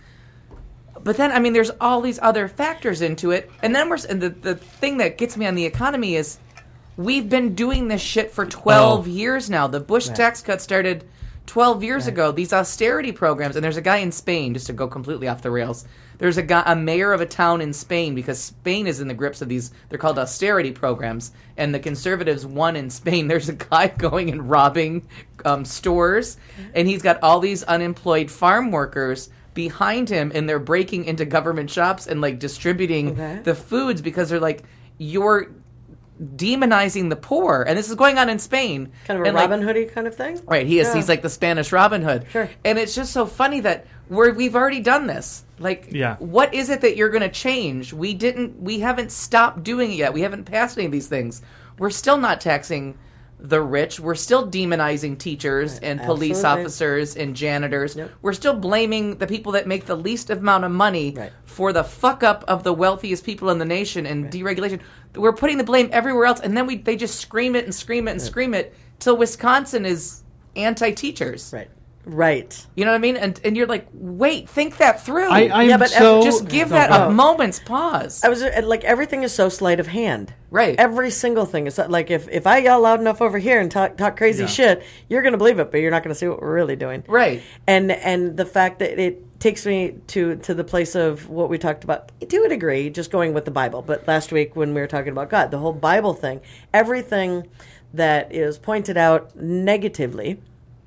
But then, I mean, there's all these other factors into it, and then we're and the the thing that gets me on the economy is. We've been doing this shit for twelve Oh. years now. The Bush tax cut started twelve years ago. These austerity programs, and there's a guy in Spain, just to go completely off the rails, there's a guy, a mayor of a town in Spain, because Spain is in the grips of these, they're called austerity programs, and the conservatives won in Spain. There's a guy going and robbing um, stores, and he's got all these unemployed farm workers behind him, and they're breaking into government shops and like distributing Okay. the foods because they're like, you're demonizing the poor, and this is going on in Spain. Kind of a and, like, Robin Hoodie kind of thing? right? He is. Yeah. He's like the Spanish Robin Hood. Sure. And it's just so funny that we're we've already done this. Like, Yeah. what is it that you're going to change? We didn't. We haven't stopped doing it yet. We haven't passed any of these things. We're still not taxing the rich. We're still demonizing teachers and police Absolutely. officers and janitors. Yep. We're still blaming the people that make the least amount of money Right. for the fuck up of the wealthiest people in the nation and deregulation. We're putting the blame everywhere else, and then we they just scream it and scream it and scream it till Wisconsin is anti-teachers. Right. Right. You know what I mean? And and you're like, wait, think that through. I, I Yeah, am but so just give no, that go a ahead. moment's pause. I was uh, like, everything is so sleight of hand. Right. Every single thing is like, if, if I yell loud enough over here and talk talk crazy Yeah. shit, you're going to believe it, but you're not going to see what we're really doing. Right. And and the fact that it takes me to to the place of what we talked about to a degree, just going with the Bible. But last week when we were talking about God, the whole Bible thing, everything that is pointed out negatively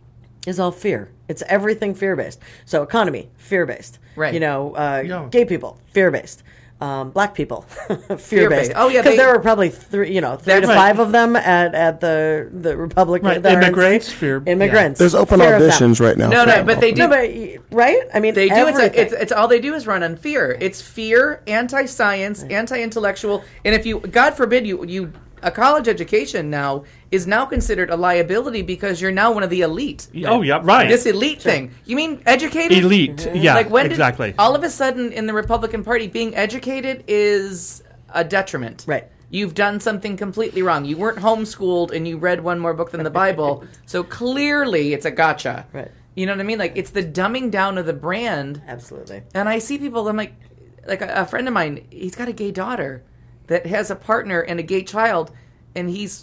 is all fear. It's everything fear-based. So economy, fear-based. Right. You know, uh, Yeah. gay people, fear-based. Um, black people, fear-based. Fear-based. Oh, yeah, Because they- there were probably three, you know, three That's to right. five of them at, at the the Republican. Right, the R N C. immigrants, fear- Immigrants. There's open Fear of them. auditions right now. No, for no, them. but they do. No, but y- right? I mean, They do. It's, everything. a, it's it's all they do is run on fear. It's fear, anti-science, anti-intellectual, and if you, God forbid, you you a college education now is now considered a liability because you're now one of the elite. Oh, yeah, right. This elite thing. You mean educated? Elite, yeah, Like when did- exactly. all of a sudden in the Republican Party, being educated is a detriment. Right. You've done something completely wrong. You weren't homeschooled and you read one more book than the Bible. So clearly it's a gotcha. Right. You know what I mean? Like it's the dumbing down of the brand. Absolutely. And I see people, I'm like, like a, a friend of mine, he's got a gay daughter that has a partner and a gay child, and he's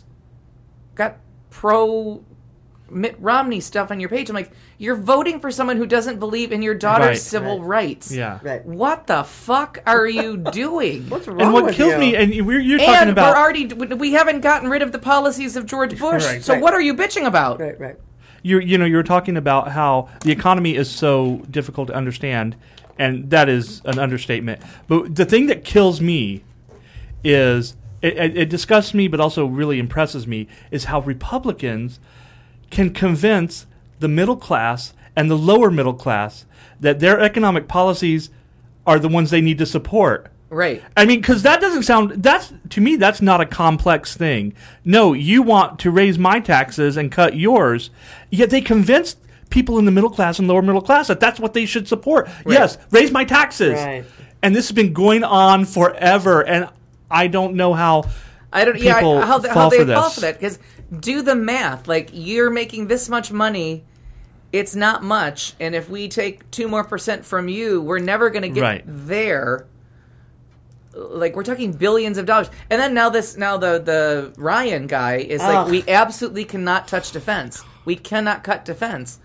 got pro Mitt Romney stuff on your page. I'm like, you're voting for someone who doesn't believe in your daughter's Right. civil Right. rights. Yeah. Right. What the fuck are you doing? What's wrong And what with kills you? me, and we're, you're talking and about we're already, we haven't gotten rid of the policies of George Bush. Right. So Right. what are you bitching about? Right, right. you you know you were talking about how the economy is so difficult to understand, and that is an understatement. But the thing that kills me is it, it, it disgusts me, but also really impresses me, is how Republicans can convince the middle class and the lower middle class that their economic policies are the ones they need to support. Right. I mean, because that doesn't sound, that's, to me, that's not a complex thing. No, you want to raise my taxes and cut yours, yet they convinced people in the middle class and lower middle class that that's what they should support. Right. Yes, raise my taxes. Right. And this has been going on forever, and I don't know how I don't, people yeah, how, fall how they for this. fall for that. Because do the math. Like, you're making this much money, it's not much, and if we take two more percent from you, we're never going to get right. there. Like, we're talking billions of dollars. And then now this, now the, the Ryan guy is Ugh. like, we absolutely cannot touch defense. We cannot cut defense.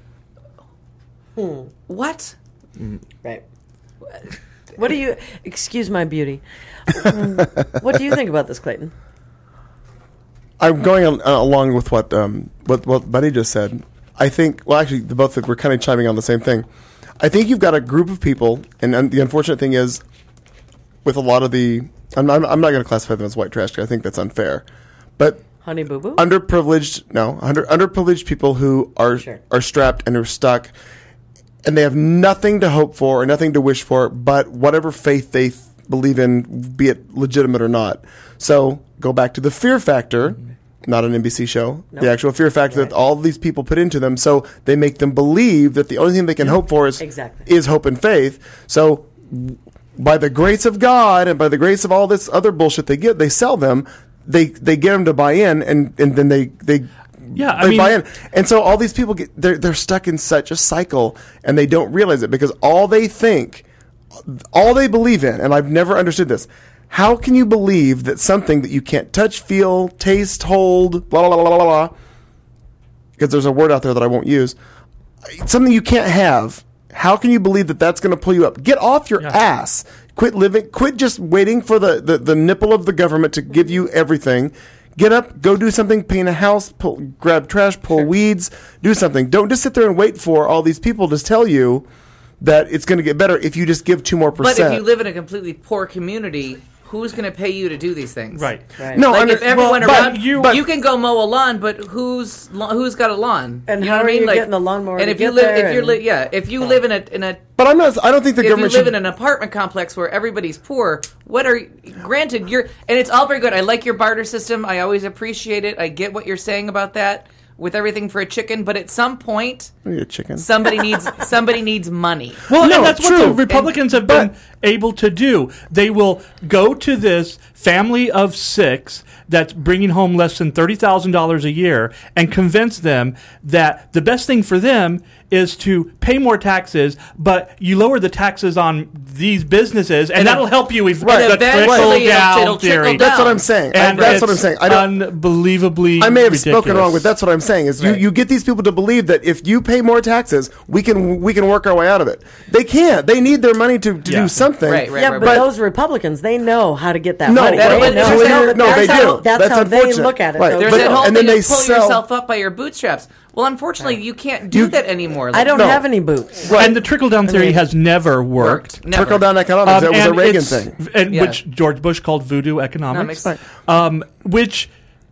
Hmm. What? Right. What do you, excuse my beauty, what do you think about this, Clayton? I'm going on, uh, along with what um, what what Buddy just said. I think, well, actually, the both of we're kind of chiming on the same thing. I think you've got a group of people, and, and the unfortunate thing is, with a lot of the, I'm, I'm, I'm not going to classify them as white trash. I think that's unfair, but Honey Boo Boo, underprivileged, no, under underprivileged people who are Sure. are strapped and are stuck, and they have nothing to hope for or nothing to wish for, but whatever faith they th- believe in, be it legitimate or not. So go back to the Fear Factor. Mm-hmm. Not an N B C show. Nope. The actual fear factor right. that all these people put into them, so they make them believe that the only thing they can hope for is exactly. is hope and faith. So, by the grace of God and by the grace of all this other bullshit they get, they sell them. They they get them to buy in, and, and then they they yeah they I mean, buy in. And so all these people get they're they're stuck in such a cycle, and they don't realize it because all they think, all they believe in, and I've never understood this. How can you believe that something that you can't touch, feel, taste, hold, blah, blah, blah, blah, blah, because there's a word out there that I won't use, something you can't have, how can you believe that that's going to pull you up? Get off your yeah. ass. Quit living, quit just waiting for the, the, the nipple of the government to give you everything. Get up, go do something, paint a house, pull, grab trash, pull sure. weeds, do something. Don't just sit there and wait for all these people to tell you that it's going to get better if you just give two more percent. But if you live in a completely poor community, who's going to pay you to do these things? Right. right. No, like under, if everyone well, around you, you, you can go mow a lawn, but who's who's got a lawn? And you how know what are I mean? you like, getting the lawnmower? And to if you get live, there if you're and, li- yeah, if you yeah. live in a in a, but I'm not. I don't think the if government you live should, in an apartment complex where everybody's poor, what are granted you're and it's all very good. I like your barter system. I always appreciate it. I get what you're saying about that. With everything for a chicken, but at some point, a chicken. somebody needs somebody needs money. Well, no, and that's true. what the Republicans and, have been able to do. They will go to this family of six that's bringing home less than thirty thousand dollars a year and convince them that the best thing for them is to pay more taxes, but you lower the taxes on these businesses, and, and that'll help you with right. the trickle down it'll theory. Down. That's what I'm saying. And I, that's what I'm saying. I don't, unbelievably I may have ridiculous. spoken wrong, but that's what I'm saying. Is right. you, you get these people to believe that if you pay more taxes, we can we can work our way out of it. They can't. They need their money to, to yeah. do something. Right, right, yeah, right, but, right. those Republicans, they know how to get that no, money. that, They but know. there's no, that- no, they that's how, do. That's, That's how they unfortunate. look at it. Right. though. There's But- that whole and thing then of they pull sell- yourself up by your bootstraps. Well, unfortunately, you can't do You- that anymore. Like, I don't No. have any boots. Right. And the trickle down theory mean, has never worked. worked. Never. Trickle down economics. that was a and Reagan it's- thing. and Yeah. which George Bush called voodoo economics. Economics. Um, which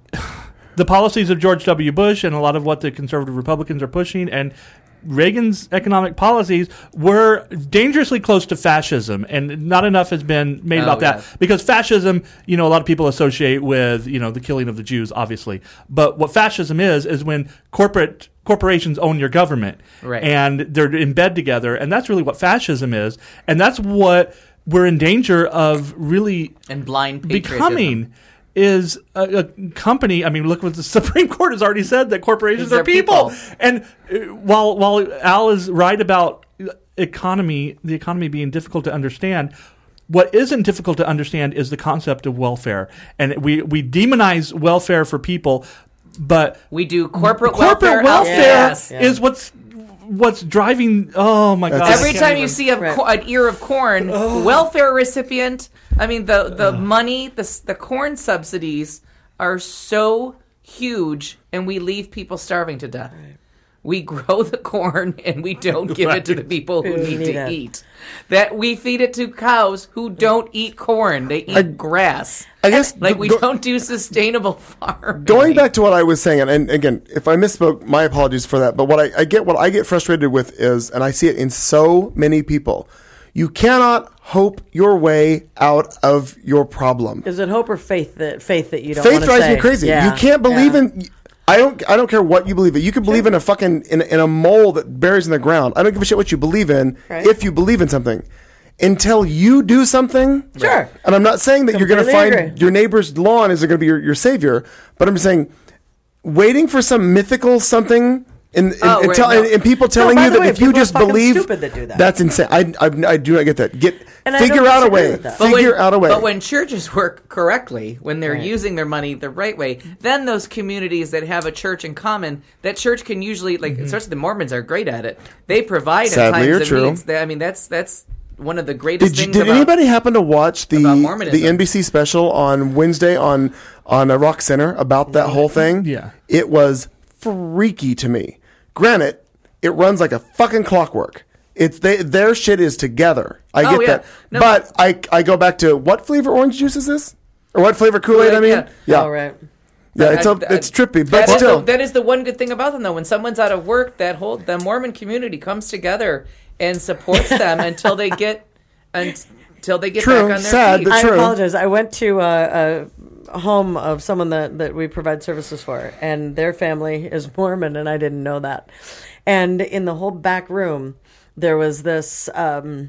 the policies of George W. Bush and a lot of what the conservative Republicans are pushing and Reagan's economic policies were dangerously close to fascism, and not enough has been made Oh, about that. yeah. Because fascism, you know, a lot of people associate with, you know, the killing of the Jews, obviously. But what fascism is, is when corporate corporations own your government. Right. And they're in bed together, and that's really what fascism is. And that's what we're in danger of really and blind patriotism. becoming. Is a, a company. I mean, look what the Supreme Court has already said, that corporations They're are people. people. And uh, while while Al is right about economy, the economy being difficult to understand, what isn't difficult to understand is the concept of welfare. And we we demonize welfare for people, but We do corporate, corporate welfare. welfare Yes. Yeah. is what's what's driving. Oh my God! Every I can't time even- you see a Right. co- an ear of corn, welfare recipient. I mean, the the money, the s- the corn subsidies are so huge, and we leave people starving to death. we grow the corn and we don't give Right. it to the people who Who need, need to it. eat. That we feed it to cows who don't eat corn; they eat I- grass. I guess Like we go- don't do sustainable farming. Going back to what I was saying, and, and again, if I misspoke, my apologies for that. But what I, I get, what I get frustrated with is, and I see it in so many people, you cannot hope your way out of your problem. Is it hope or faith that faith that you don't Faith wanna drives say? me crazy. Yeah. You can't believe Yeah. in. I don't. I don't care what you believe in. You can believe in a fucking in, in a mole that buries in the ground. I don't give a shit what you believe in. Right. If you believe in something, until you do something. Sure. And I'm not saying that you're going to Completely find agree. your neighbor's lawn is going to be your, your savior, but I'm saying waiting for some mythical something. And, and, Oh, and, right, tell, no. and, and people telling by you the that way, if you people are just fucking believe, stupid that do that. that's insane. I, I, I do not get that. Get And I figure don't out a disagree way. with that. But Figure when, out a way. But when churches work correctly, when they're Right. using their money the right way, then those communities that have a church in common, that church can usually, like, especially the Mormons are great at it. They provide Mm-hmm. Sadly, at you're times true. of needs. They- I mean, that's that's one of the greatest Did, you, things did about anybody happen to watch the about Mormonism. the N B C special on Wednesday on on a Rock Center about that whole thing? Yeah. It was freaky to me. Granted, it runs like a fucking clockwork. It's they, their shit is together. I Oh, get yeah. that. No. But I I go back to what flavor orange juice is this? Or what flavor Kool-Aid, I mean? Yeah. Yeah. Oh, right. Yeah, it's, a, I- I- it's trippy, but that is still. the, that is the one good thing about them, though. When someone's out of work, that whole the Mormon community comes together and supports them until they get until they get True. back on their Sad, feet. but I true. apologize. I went to uh, a home of someone that, that we provide services for, and their family is Mormon, and I didn't know that. And in the whole back room, there was this um,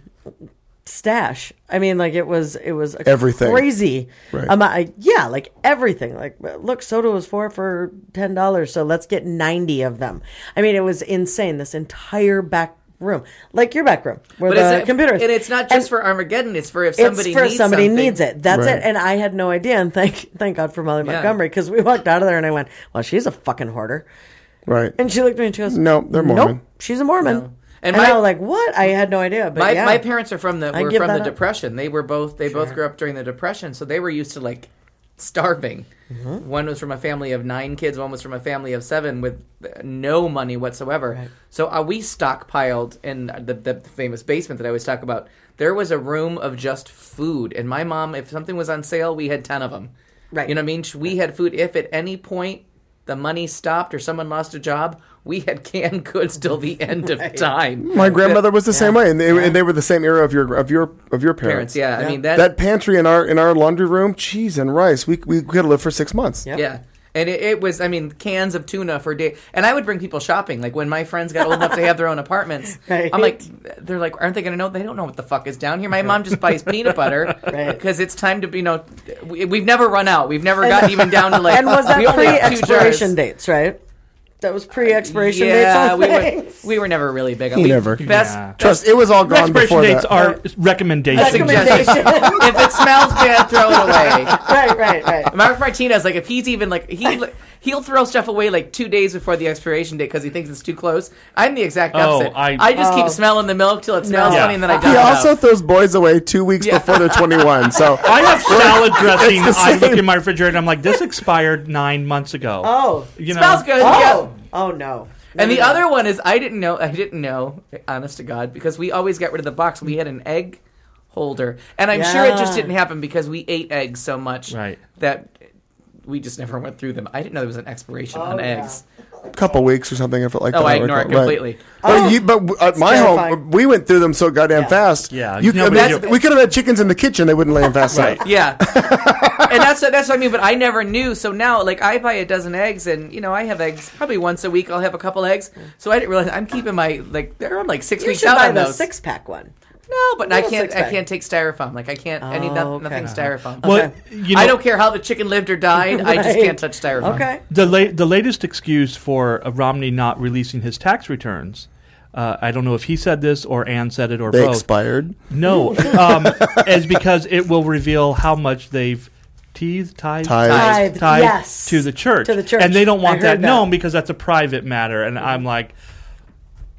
stash. I mean, like it was it was a Everything. crazy. Right. amount. I, yeah, like everything. Like, look, soda was four for ten dollars, so let's get ninety of them. I mean, it was insane. This entire back room, like your back room, where But the it's, computer is. and it's not just And- for Armageddon; it's for if somebody it's for needs somebody something. needs it. That's Right. it. And I had no idea. And thank thank God for Molly Yeah. Montgomery, because we walked out of there and I went, well, she's a fucking hoarder. Right. And she looked at me and she goes, No, they're Mormon. Nope, she's a Mormon. No. And, And my- I was like, what? I had no idea. But My yeah. my parents are from the I were give from the that up. Depression. They were both they both grew up during the Depression, so they were used to like starving. Mm-hmm. One was from a family of nine kids. One was from a family of seven with no money whatsoever. Right. So uh, we stockpiled in the, the famous basement that I always talk about. There was a room of just food, and my mom, if something was on sale, we had ten of them. Right. You know what I mean? We had food. If at any point the money stopped or someone lost a job, we had canned goods till the end of time. My grandmother was the same way, and they, and they were the same era of your of your of your parents. Parents, yeah. I mean that. That pantry in our in our laundry room, cheese and rice, we we could have lived for six months. Yep. Yeah. And it, it was, I mean, cans of tuna for a day. And I would bring people shopping. Like, when my friends got old enough to have their own apartments, Right. I'm like, they're like, aren't they going to know? They don't know what the fuck is down here. My mom just buys peanut butter Right. because it's time to, you know, we, we've never run out. We've never gotten even down to, like, And was we that only have two pre-expiration jars. dates, right? That was pre-expiration Yeah, dates on we were, things. we were never really big on He we, never. Best, Yeah. Trust, it was all gone Expiration before dates that. are recommendations. Recommendation. if it smells bad, throw it away. right, right, right. Mark Martinez, like, if he's even like he he'll throw stuff away like two days before the expiration date because he thinks it's too close. I'm the exact Oh, opposite. I- I, just Oh. keep smelling the milk till it smells No. funny, and then I Yeah. dump He it also out. throws boys away two weeks Yeah. before they're twenty-one. So I have salad dressing. It's the I look same. in my refrigerator and I'm like, this expired nine months ago. Oh. you know, Smells good. Oh. Yeah. Oh, no. And No, the no, no. other one is I didn't know. I didn't know. Honest to God, because we always got rid of the box. We had an egg holder, and I'm sure it just Yeah. didn't happen because we ate eggs so much Right. that we just never went through them. I didn't know there was an expiration Oh, on yeah. eggs. a couple weeks or something, I felt like Oh, that. I ignore it Right. completely. But, you, but at my terrifying. home, we went through them so goddamn Yeah. fast. Yeah, you, nobody that's- do- we could have had chickens in the kitchen; they wouldn't lay them fast Right. enough. Yeah, and that's that's what I mean. But I never knew. So now, like, I buy a dozen eggs, and you know, I have eggs probably once a week. I'll have a couple eggs. So I didn't realize I'm keeping my like they're like six You weeks should out buy on the those. six-pack one. No, but I Little can't. I six-pack. can't take styrofoam. Like I can't. any Oh, no, okay. nothing styrofoam. Well, Okay. you know, I don't care how the chicken lived or died. I just Right. can't touch styrofoam. Okay. The la- the latest excuse for uh, Romney not releasing his tax returns. Uh, I don't know if he said this or Ann said it or They both. expired. No, um, is because it will reveal how much they've teethed, tithed, Tithed. Tithed, yes. to the church. To the church. And they don't I want heard that that. known because that's a private matter. And I'm like,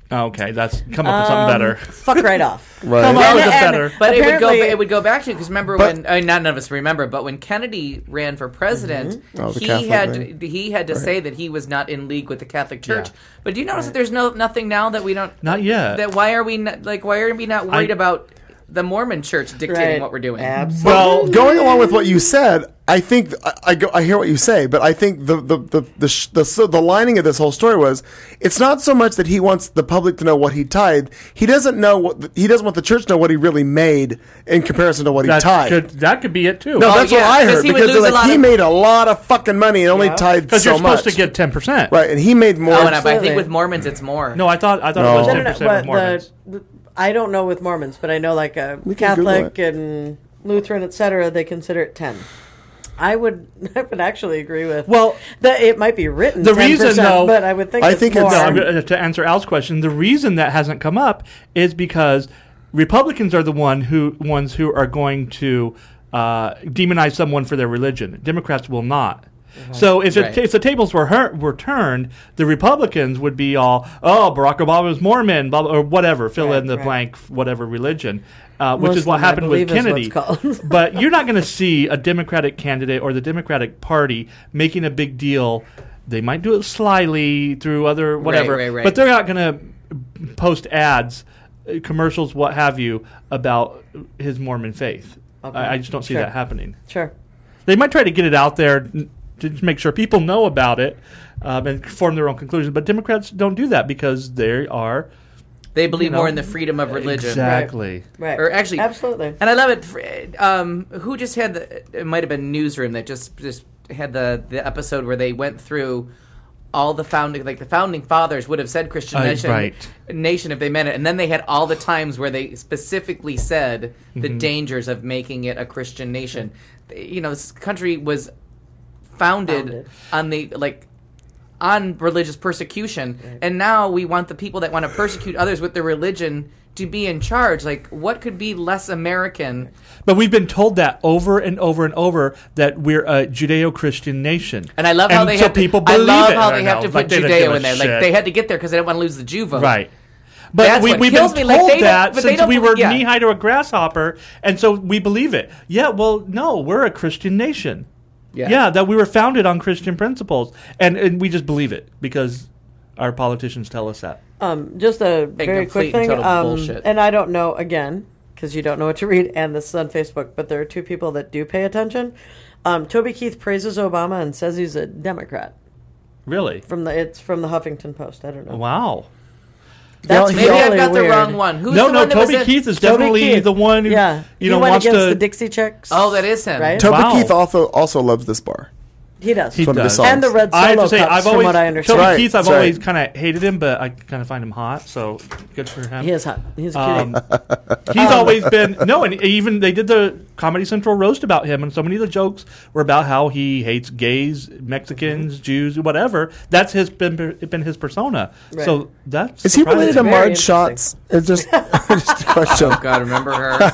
Okay, that's come up with something better. Fuck right off. Right. Come up with a And- better. But it would go. Apparently- It would go back to because remember But- when I mean, not none of us remember, but when Kennedy ran for president, Oh, the he Catholic had thing. to, he had to say that he was not in league with the Catholic Church. Yeah. But do you notice that there's no nothing now that we don't Not yet. That why are we not, like why are we not worried I- about the Mormon Church dictating Right. what we're doing? Absolutely. Well, going along with what you said, I think I, I, go, I hear what you say, but I think the the the the, sh- the so the lining of this whole story was it's not so much that he wants the public to know what he tithed. He doesn't know what the, he doesn't want the church to know what he really made in comparison to what he That tithed. could, that could be it too. No, Oh, that's yeah, what I 'cause heard he would because lose they're a like lot he of- made a lot of fucking money and only Yeah. tithed because so you're supposed much. to get ten percent. Right, and he made more. Oh, and I, I Absolutely. think with Mormons it's more. No, I thought I thought No. it was No, ten no, no, percent but with Mormons. the, I don't know with Mormons, but I know like a We can Google Catholic it. and Lutheran, et cetera, they consider it ten. I would, I would actually agree with. Well, that it might be written the ten percent, reason, though- but I would think I it's think more. it's- No, I'm gonna- to answer Al's question, the reason that hasn't come up is because Republicans are the one who ones who are going to uh, demonize someone for their religion. Democrats will not. So if, Right. it, if the tables were her, were turned, the Republicans would be all, oh, Barack Obama was Mormon, blah, blah, or whatever, fill Right, in the right. blank, whatever religion, uh, which is what Muslim, I happened with believe is Kennedy. what's called. But you're not going to see a Democratic candidate or the Democratic Party making a big deal. They might do it slyly through other whatever, right, right. but they're not going to post ads, uh, commercials, what have you, about his Mormon faith. Okay. I, I just don't see Sure. that happening. Sure. They might try to get it out there n- to make sure people know about it um, and form their own conclusions, but Democrats don't do that because they are They believe you know, more in the freedom of religion. exactly. Right. Or actually, absolutely. And I love it. fr- Um, who just had the? It might have been Newsroom that just just had the the episode where they went through all the founding, like the founding fathers would have said Christian Uh, nation, right. nation if they meant it, and then they had all the times where they specifically said the Mm-hmm. dangers of making it a Christian nation. You know, this country was founded, Founded. on the like. on religious persecution, and now we want the people that want to persecute others with their religion to be in charge. Like, what could be less American? But we've been told that over and over and over that we're a Judeo-Christian nation, And I love how they so have to, people I believe love it. how I they don't have know, to put like, they don't give Judeo a in there. Like, shit. they had to get there because they didn't want to lose the Jew vote. Right. But That's we, what we've kills been me, like, told they don't- that but they since don't we believe- were yeah. knee-high to a grasshopper, and so we believe it. Yeah, well, no, we're a Christian nation. Yeah. Yeah, that we were founded on Christian principles, and, and we just believe it because our politicians tell us that. Um, just a very complete quick and thing, total um, bullshit. and I don't know again because you don't know what to read, and this is on Facebook. But there are two people that do pay attention. Um, Toby Keith praises Obama and says he's a Democrat. Really? From the it's from the Huffington Post. I don't know. Wow. That's Maybe I've really got the weird. wrong one. Who's no, the no, one that was Toby in- Keith is Toby definitely Keith. the one who, Yeah, you he know, went wants against to... the Dixie Chicks. Oh, that is him. Right? Toby Wow. Keith also also loves this bar. He does. He Some of his does. songs. And the Red I have Solo to say, cups, I've from always what I understand. Toby Right, Keith. I've that's always right. kind of hated him, but I kind of find him hot. So good for him. He is hot. He's a cutie. Um, he's always been no, and even they did the Comedy Central roast about him, and so many of the jokes were about how he hates gays, Mexicans, Jews, whatever. That's his been been his persona. Right. So that's Is he related to Very Marge interesting. Schatz? It's just, just a question. Oh, God, remember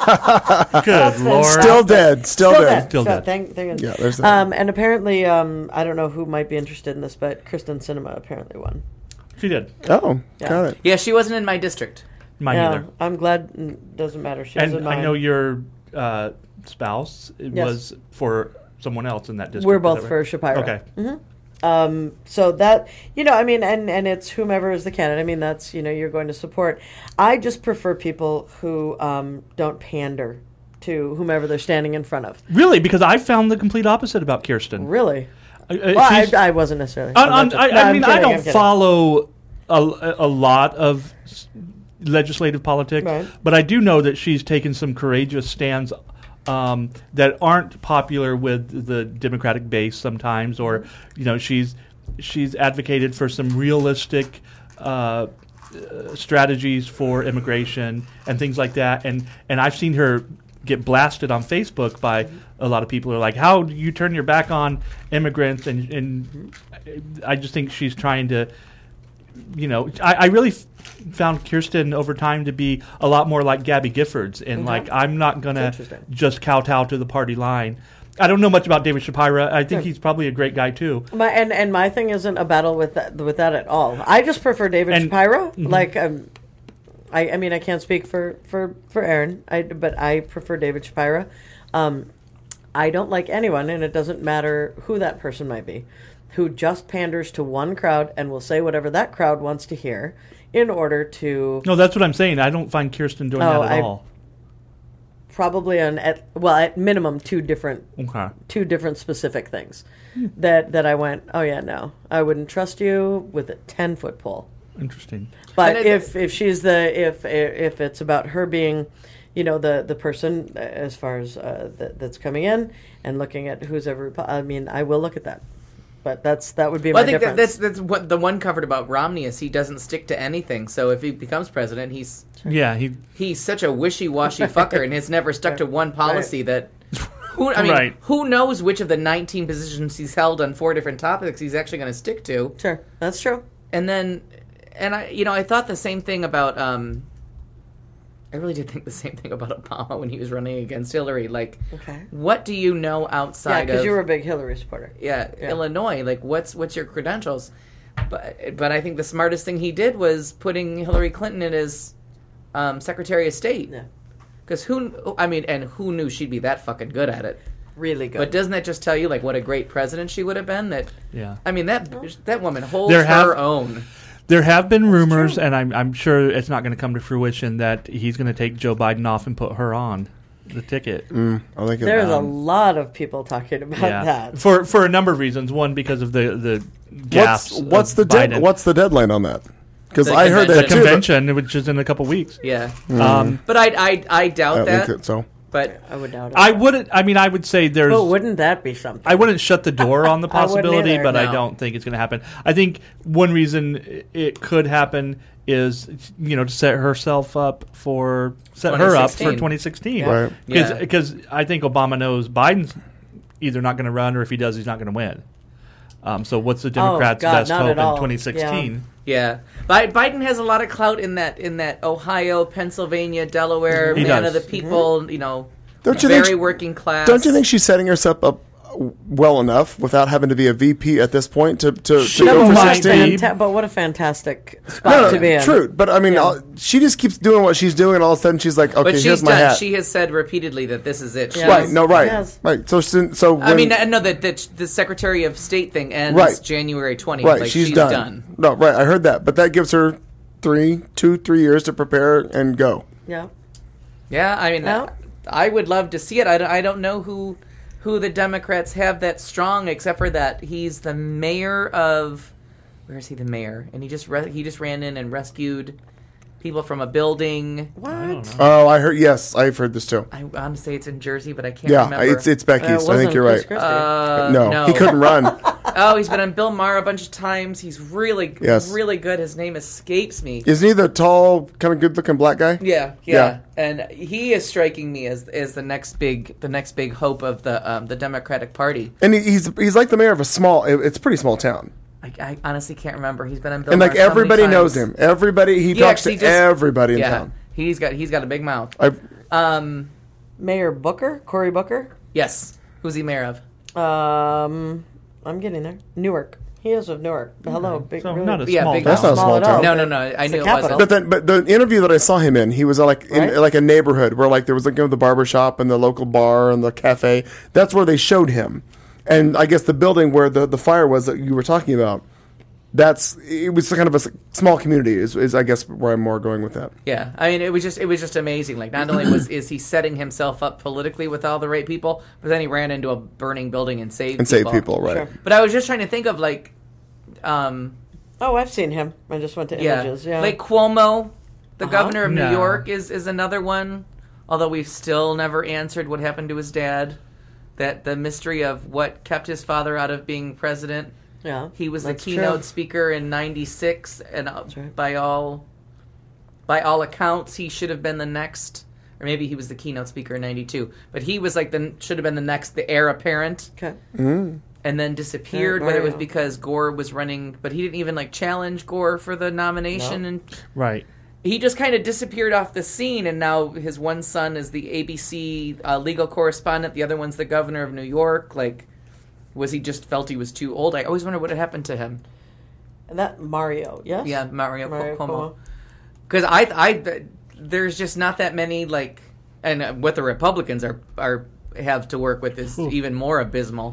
her? good lord. Still dead. Still, Still dead. dead. Still So, dead. Thank, thank Yeah, there's that. um, and apparently, um, I don't know who might be interested in this, but Kristen Cinema apparently won. She did. Oh, Yeah. got it. Yeah, she wasn't in my district. Mine Yeah, either. I'm glad. mm, Doesn't matter. She was in And mine. I know your uh, spouse it Yes. was for someone else in that district. We're is both that for right? Shapiro. Okay. Um, so that, you know, I mean, and, and it's whomever is the candidate. I mean, that's, you know, you're going to support. I just prefer people who um, don't pander to whomever they're standing in front of. Really, because I found the complete opposite about Kirsten. Really? Uh, uh, Well, I, she's- I wasn't necessarily. On- I'm on- not I, just- no, I I'm mean, I kidding, I'm don't kidding. follow a, a lot of s- legislative politics, Right. but I do know that she's taken some courageous stands um, that aren't popular with the Democratic base sometimes, or you know, she's she's advocated for some realistic uh, uh, strategies for immigration and things like that, and and I've seen her get blasted on Facebook by a lot of people who are like, how do you turn your back on immigrants? And, and I just think she's trying to, you know, I, I really f- found Kirsten over time to be a lot more like Gabby Giffords. And like, I'm not going to Interesting. just kowtow to the party line. I don't know much about David Shapiro. I think Yeah. he's probably a great guy too. My and, and my thing isn't a battle with that with that at all. I just prefer David And- Shapiro. Mhm. Like, um, I I mean, I can't speak for for for Aaron. I but I prefer David Shapiro. Um, I don't like anyone, and it doesn't matter who that person might be, who just panders to one crowd and will say whatever that crowd wants to hear in order to No, that's what I'm saying. I don't find Kirsten doing Oh, that at I- all. probably on at well at minimum two different Okay. two different specific things that that I went, oh yeah, no, I wouldn't trust you with a ten foot pole. Interesting. But And it- if if she's the if if it's about her being, you know, the the person uh, as far as uh, that, that's coming in and looking at who's ever, I mean, I will look at that. But that's that would be Well, my I think that, difference. that's that's what the one covered about Romney is he doesn't stick to anything. So if he becomes president, he's Yeah, he he's such a wishy-washy fucker and has never stuck to one policy that. Who I mean, Right. who knows which of the nineteen positions he's held on four different topics he's actually going to stick to? Sure, that's true. And then, and I, you know, I thought the same thing about. Um, I really did think the same thing about Obama when he was running against Hillary. Like, Okay. what do you know Yeah, outside because of you were a big Hillary supporter. yeah, Yeah. Illinois? Like, what's what's your credentials? But but I think the smartest thing he did was putting Hillary Clinton in as um, Secretary of State. Yeah. Because who, I mean, and who knew she'd be that fucking good at it? Really good. But doesn't that just tell you like what a great president she would have been? That Yeah. I mean that that woman holds There have- her own. There have been rumors, and I'm, I'm sure it's not going to come to fruition, that he's going to take Joe Biden off and put her on the ticket. Mm, I think it, There's a um, lot of people talking about Yeah, that. for for a number of reasons. One, because of the the what's gaffes. what's of the dead, Biden. what's the deadline on that? Because The I heard the that too. but convention, which is in a couple weeks. Yeah, Um, but I I, I doubt I don't that. think it, so. But I would doubt it. I wouldn't. I mean, I would say there's. But wouldn't that be something? I wouldn't shut the door on the I wouldn't possibility, either, but I no. don't think it's going to happen. I think one reason it could happen is, you know, to set herself up for set her up for twenty sixteen, Right. Because Yeah. because I think Obama knows Biden's either not going to run, or if he does, he's not going to win. Um, so what's the Democrats' Oh, God, best not hope at all. in twenty sixteen? yeah, Bi- Biden has a lot of clout in that in that Ohio, Pennsylvania, Delaware, He man does. of the people. You know, Don't you very think she- working class. Don't you think she's setting herself up well enough without having to be a V P at this point to to, to No, go but, for what a sixteen? fanta- but what a fantastic spot No, to be no, in. true. But I mean, Yeah. all, she just keeps doing what she's doing, and all of a sudden she's like, "Okay, But here's she's my done. hat." She has said repeatedly that this is it. She Yeah. right? has- No, right, Yes. right. So, sin- so when, I mean, no, that that the Secretary of State thing ends Right. January twentieth. right, Like, she's, done. No, right. I heard that, but that gives her three, two, three years to prepare and go. Yeah. Yeah, I mean, Well- I would love to see it. I don't, I don't know who who the Democrats have that strong, except for that he's the mayor of. Where is he the mayor? And he just re- he just ran in and rescued people from a building. What? Oh, I heard. Yes, I've heard this too. I want to say it's in Jersey, but I can't Yeah, remember. it's it's Uh, Becky's. it I think wasn't you're Chris right. Christie. Uh, no, no, he couldn't run. Oh, he's been on Bill Maher a bunch of times. He's really, Yes. really good. His name escapes me. Isn't he the tall, kind of good-looking black guy? Yeah, yeah, Yeah. and he is striking me as as the next big the next big hope of the um, the Democratic Party. And he, he's he's like the mayor of a small. it- It's a pretty small town, I, I honestly can't remember. He's been on Bill and like Maher so many everybody knows times. him. Everybody he Yeah, talks 'cause to he just- everybody in yeah, town. he's got he's got a big mouth. I've, Um, Mayor Booker? Cory Booker? yes, who's he mayor of? Um, I'm getting there. Newark. He is of Newark. Hello. Big, So really not a Yeah, small big town. That's not a small at town. all. No, no, no. I It's knew the it wasn't. capital. But then, but the interview that I saw him in, he was uh, like in Right. like a neighborhood where like there was like you know, the barber shop and the local bar and the cafe. That's where they showed him, and I guess the building where the, the fire was that you were talking about. That's it was kind of a s- small community. Is, is I guess where I'm more going with that. Yeah, I mean, it was just it was just amazing. Like, not only was is he setting himself up politically with all the right people, but then he ran into a burning building and saved And people. save people, right? Sure. But I was just trying to think of like, um, Oh, I've seen him. I just went to yeah, images. Yeah. like Cuomo, the Uh-huh. governor of No. New York, is is another one. Although we've still never answered what happened to his dad, that the mystery of what kept his father out of being president. yeah. He was the That's keynote true. speaker in ninety-six, and uh, right. by all by all accounts, he should have been the next, or maybe he was the keynote speaker in ninety-two. But he was like the should have been the next, the heir apparent, Okay. and then disappeared. Yeah, Whether it was right. because Gore was running, but he didn't even like challenge Gore for the nomination, No. and Right. he just kind of disappeared off the scene, and now his one son is the A B C uh, legal correspondent. The other one's the governor of New York. Like, was he just felt he was too old? I always wonder what had happened to him. And that Mario, yes? Yeah, Mario, Mario Cuomo. Because I, I, there's just not that many, like, and what the Republicans are are have to work with is even more abysmal.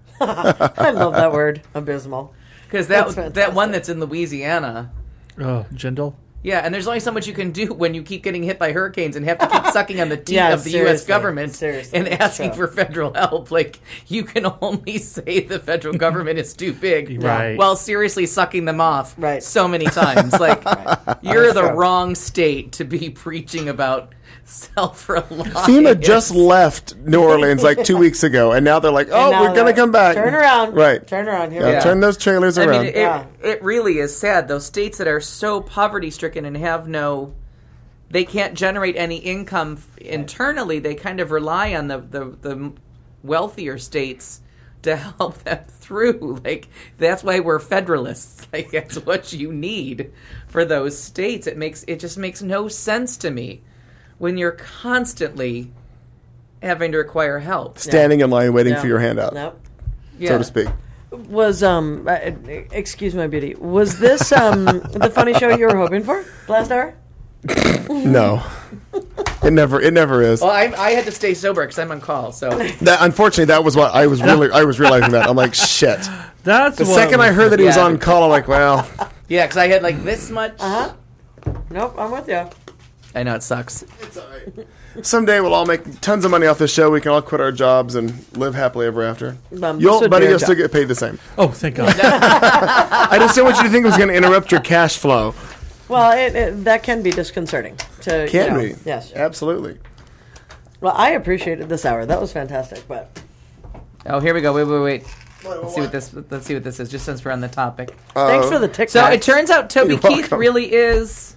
I love that word, abysmal. Because that that one that's in Louisiana. Oh, Jindal? Yeah, and there's only so much you can do when you keep getting hit by hurricanes and have to keep sucking on the teeth Yeah, of the U S seriously, government seriously, and asking true. for federal help. Like, you can only say the federal government is too big Right. while seriously sucking them off Right. so many times. Like, you're That's the true. wrong state to be preaching about self-reliance. FEMA just left New Orleans like two weeks ago, and now they're like, oh, now we're going to they're- come back. Turn around. Right. Turn around. Here Yeah, we go. turn those trailers I around. mean, it, Yeah. it really is sad. Those states that are so poverty-stricken and have no, they can't generate any income f- internally. They kind of rely on the, the, the wealthier states to help them through. Like, that's why we're federalists. Like, that's what you need for those states. It makes it just makes no sense to me when you're constantly having to require help. Standing in line waiting Yeah. for your handout, Nope. Yeah. so to speak. Was, um, uh, excuse my beauty, was this um the funny show you were hoping for last hour? No. It never it never is. Well, I, I had to stay sober because I'm on call. So That, unfortunately, that was what I was really I was realizing that. I'm like, shit. That's The what second I heard that he was Yeah. on call, I'm like, well, yeah, because I had like this much. Uh-huh. Nope, I'm with you. I know it sucks. someday we'll all make tons of money off this show. We can all quit our jobs and live happily ever after. Um, this You'll, would buddy, be our you'll still job. get paid the same. Oh, thank God. I just didn't want you to think it was going to interrupt your cash flow. Well, it, it, that can be disconcerting. To, you Can know, we? Yes. Absolutely. Well, I appreciated this hour. That was fantastic. But Oh, here we go. Wait, wait, wait. Let's see what this. Let's see what this is. Just since we're on the topic. thanks for the TikTok. So it turns out Toby You're Keith welcome. really is.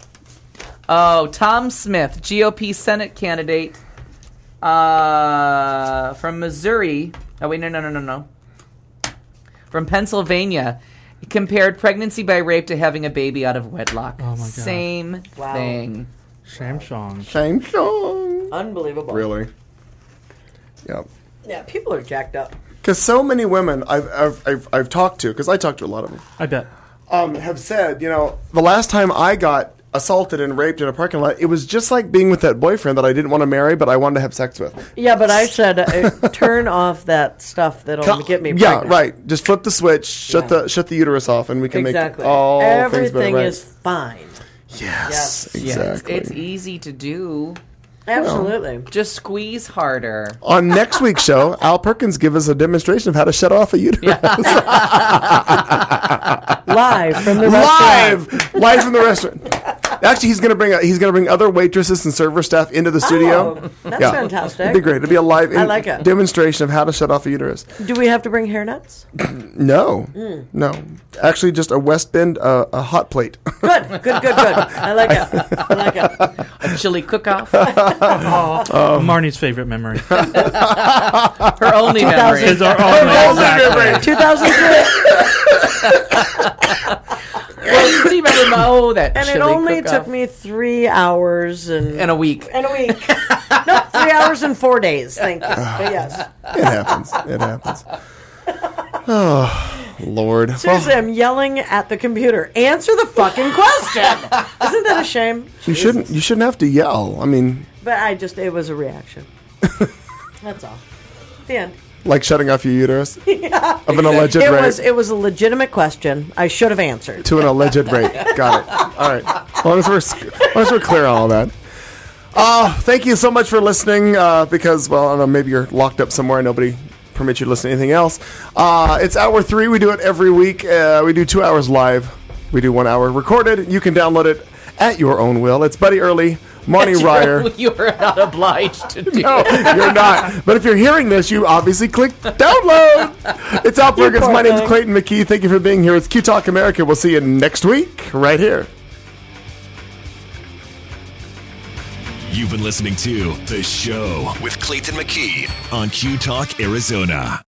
Oh, Tom Smith, G O P Senate candidate uh, from Missouri. Oh wait, no, no, no, no, no. From Pennsylvania. He compared pregnancy by rape to having a baby out of wedlock. Oh, my God. Same Wow. thing. Sham song. Same song. Unbelievable. Really? Yep. Yeah, people are jacked up. Because so many women I've, I've, I've, I've talked to, because I talked to a lot of them, I bet. um, have said, you know, the last time I got assaulted and raped in a parking lot, it was just like being with that boyfriend that I didn't want to marry, but I wanted to have sex with. Yeah, but I said uh, turn off that stuff that'll get me Yeah, pregnant. right. Just flip the switch, shut Yeah. the shut the uterus off, and we can Exactly. make all things better. Everything Right. is fine. Yes, Yes. Yeah, it's, exactly. it's easy to do. Absolutely. Just squeeze harder. On next week's show, Al Perkins gives us a demonstration of how to shut off a uterus. Live from the restaurant. Live, live from the restaurant. Actually, he's gonna bring a, he's gonna bring other waitresses and server staff into the studio. Oh, that's fantastic. It'd be great. It'd be a live I like it. demonstration of how to shut off a uterus. Do we have to bring hairnets? No, Mm. no. Actually, just a West Bend uh, a hot plate. Good, good, good, good. I like it. I like it. A chili cook-off. Marnie's favorite memory. Her only memory. Is our only, exactly. two thousand three. Well, what do you remember? Oh, that And it chili only cook-off. took me three hours and And a week. and a week. No, three hours and four days. Thank you. But yes, It happens. It happens. Oh, Lord. seriously, I'm yelling at the computer. Answer the fucking question. Isn't that a shame? You shouldn't. You shouldn't have to yell. I mean, But I just, it was a reaction. That's all. The end. like shutting off your uterus of an alleged It rape was, it was a legitimate question. I should have answered. to an alleged rape. Got it. All right. As long as we're, as long as we're clear on all that. Uh, thank you so much for listening. Uh, because, well, I don't know, maybe you're locked up somewhere and nobody permits you to listen to anything else. Uh, it's hour three. We do it every week. Uh, we do two hours live. We do one hour recorded. You can download it at your own will. It's Buddy Early, Monty Ryer. You are not obliged to do No, you're not. But if you're hearing this, you obviously click download. It's Al Perkins. poor My name is thing. Clayton McKee. Thank you for being here. It's Q Talk America. We'll see you next week right here. You've been listening to The Show with Clayton McKee on Q Talk Arizona.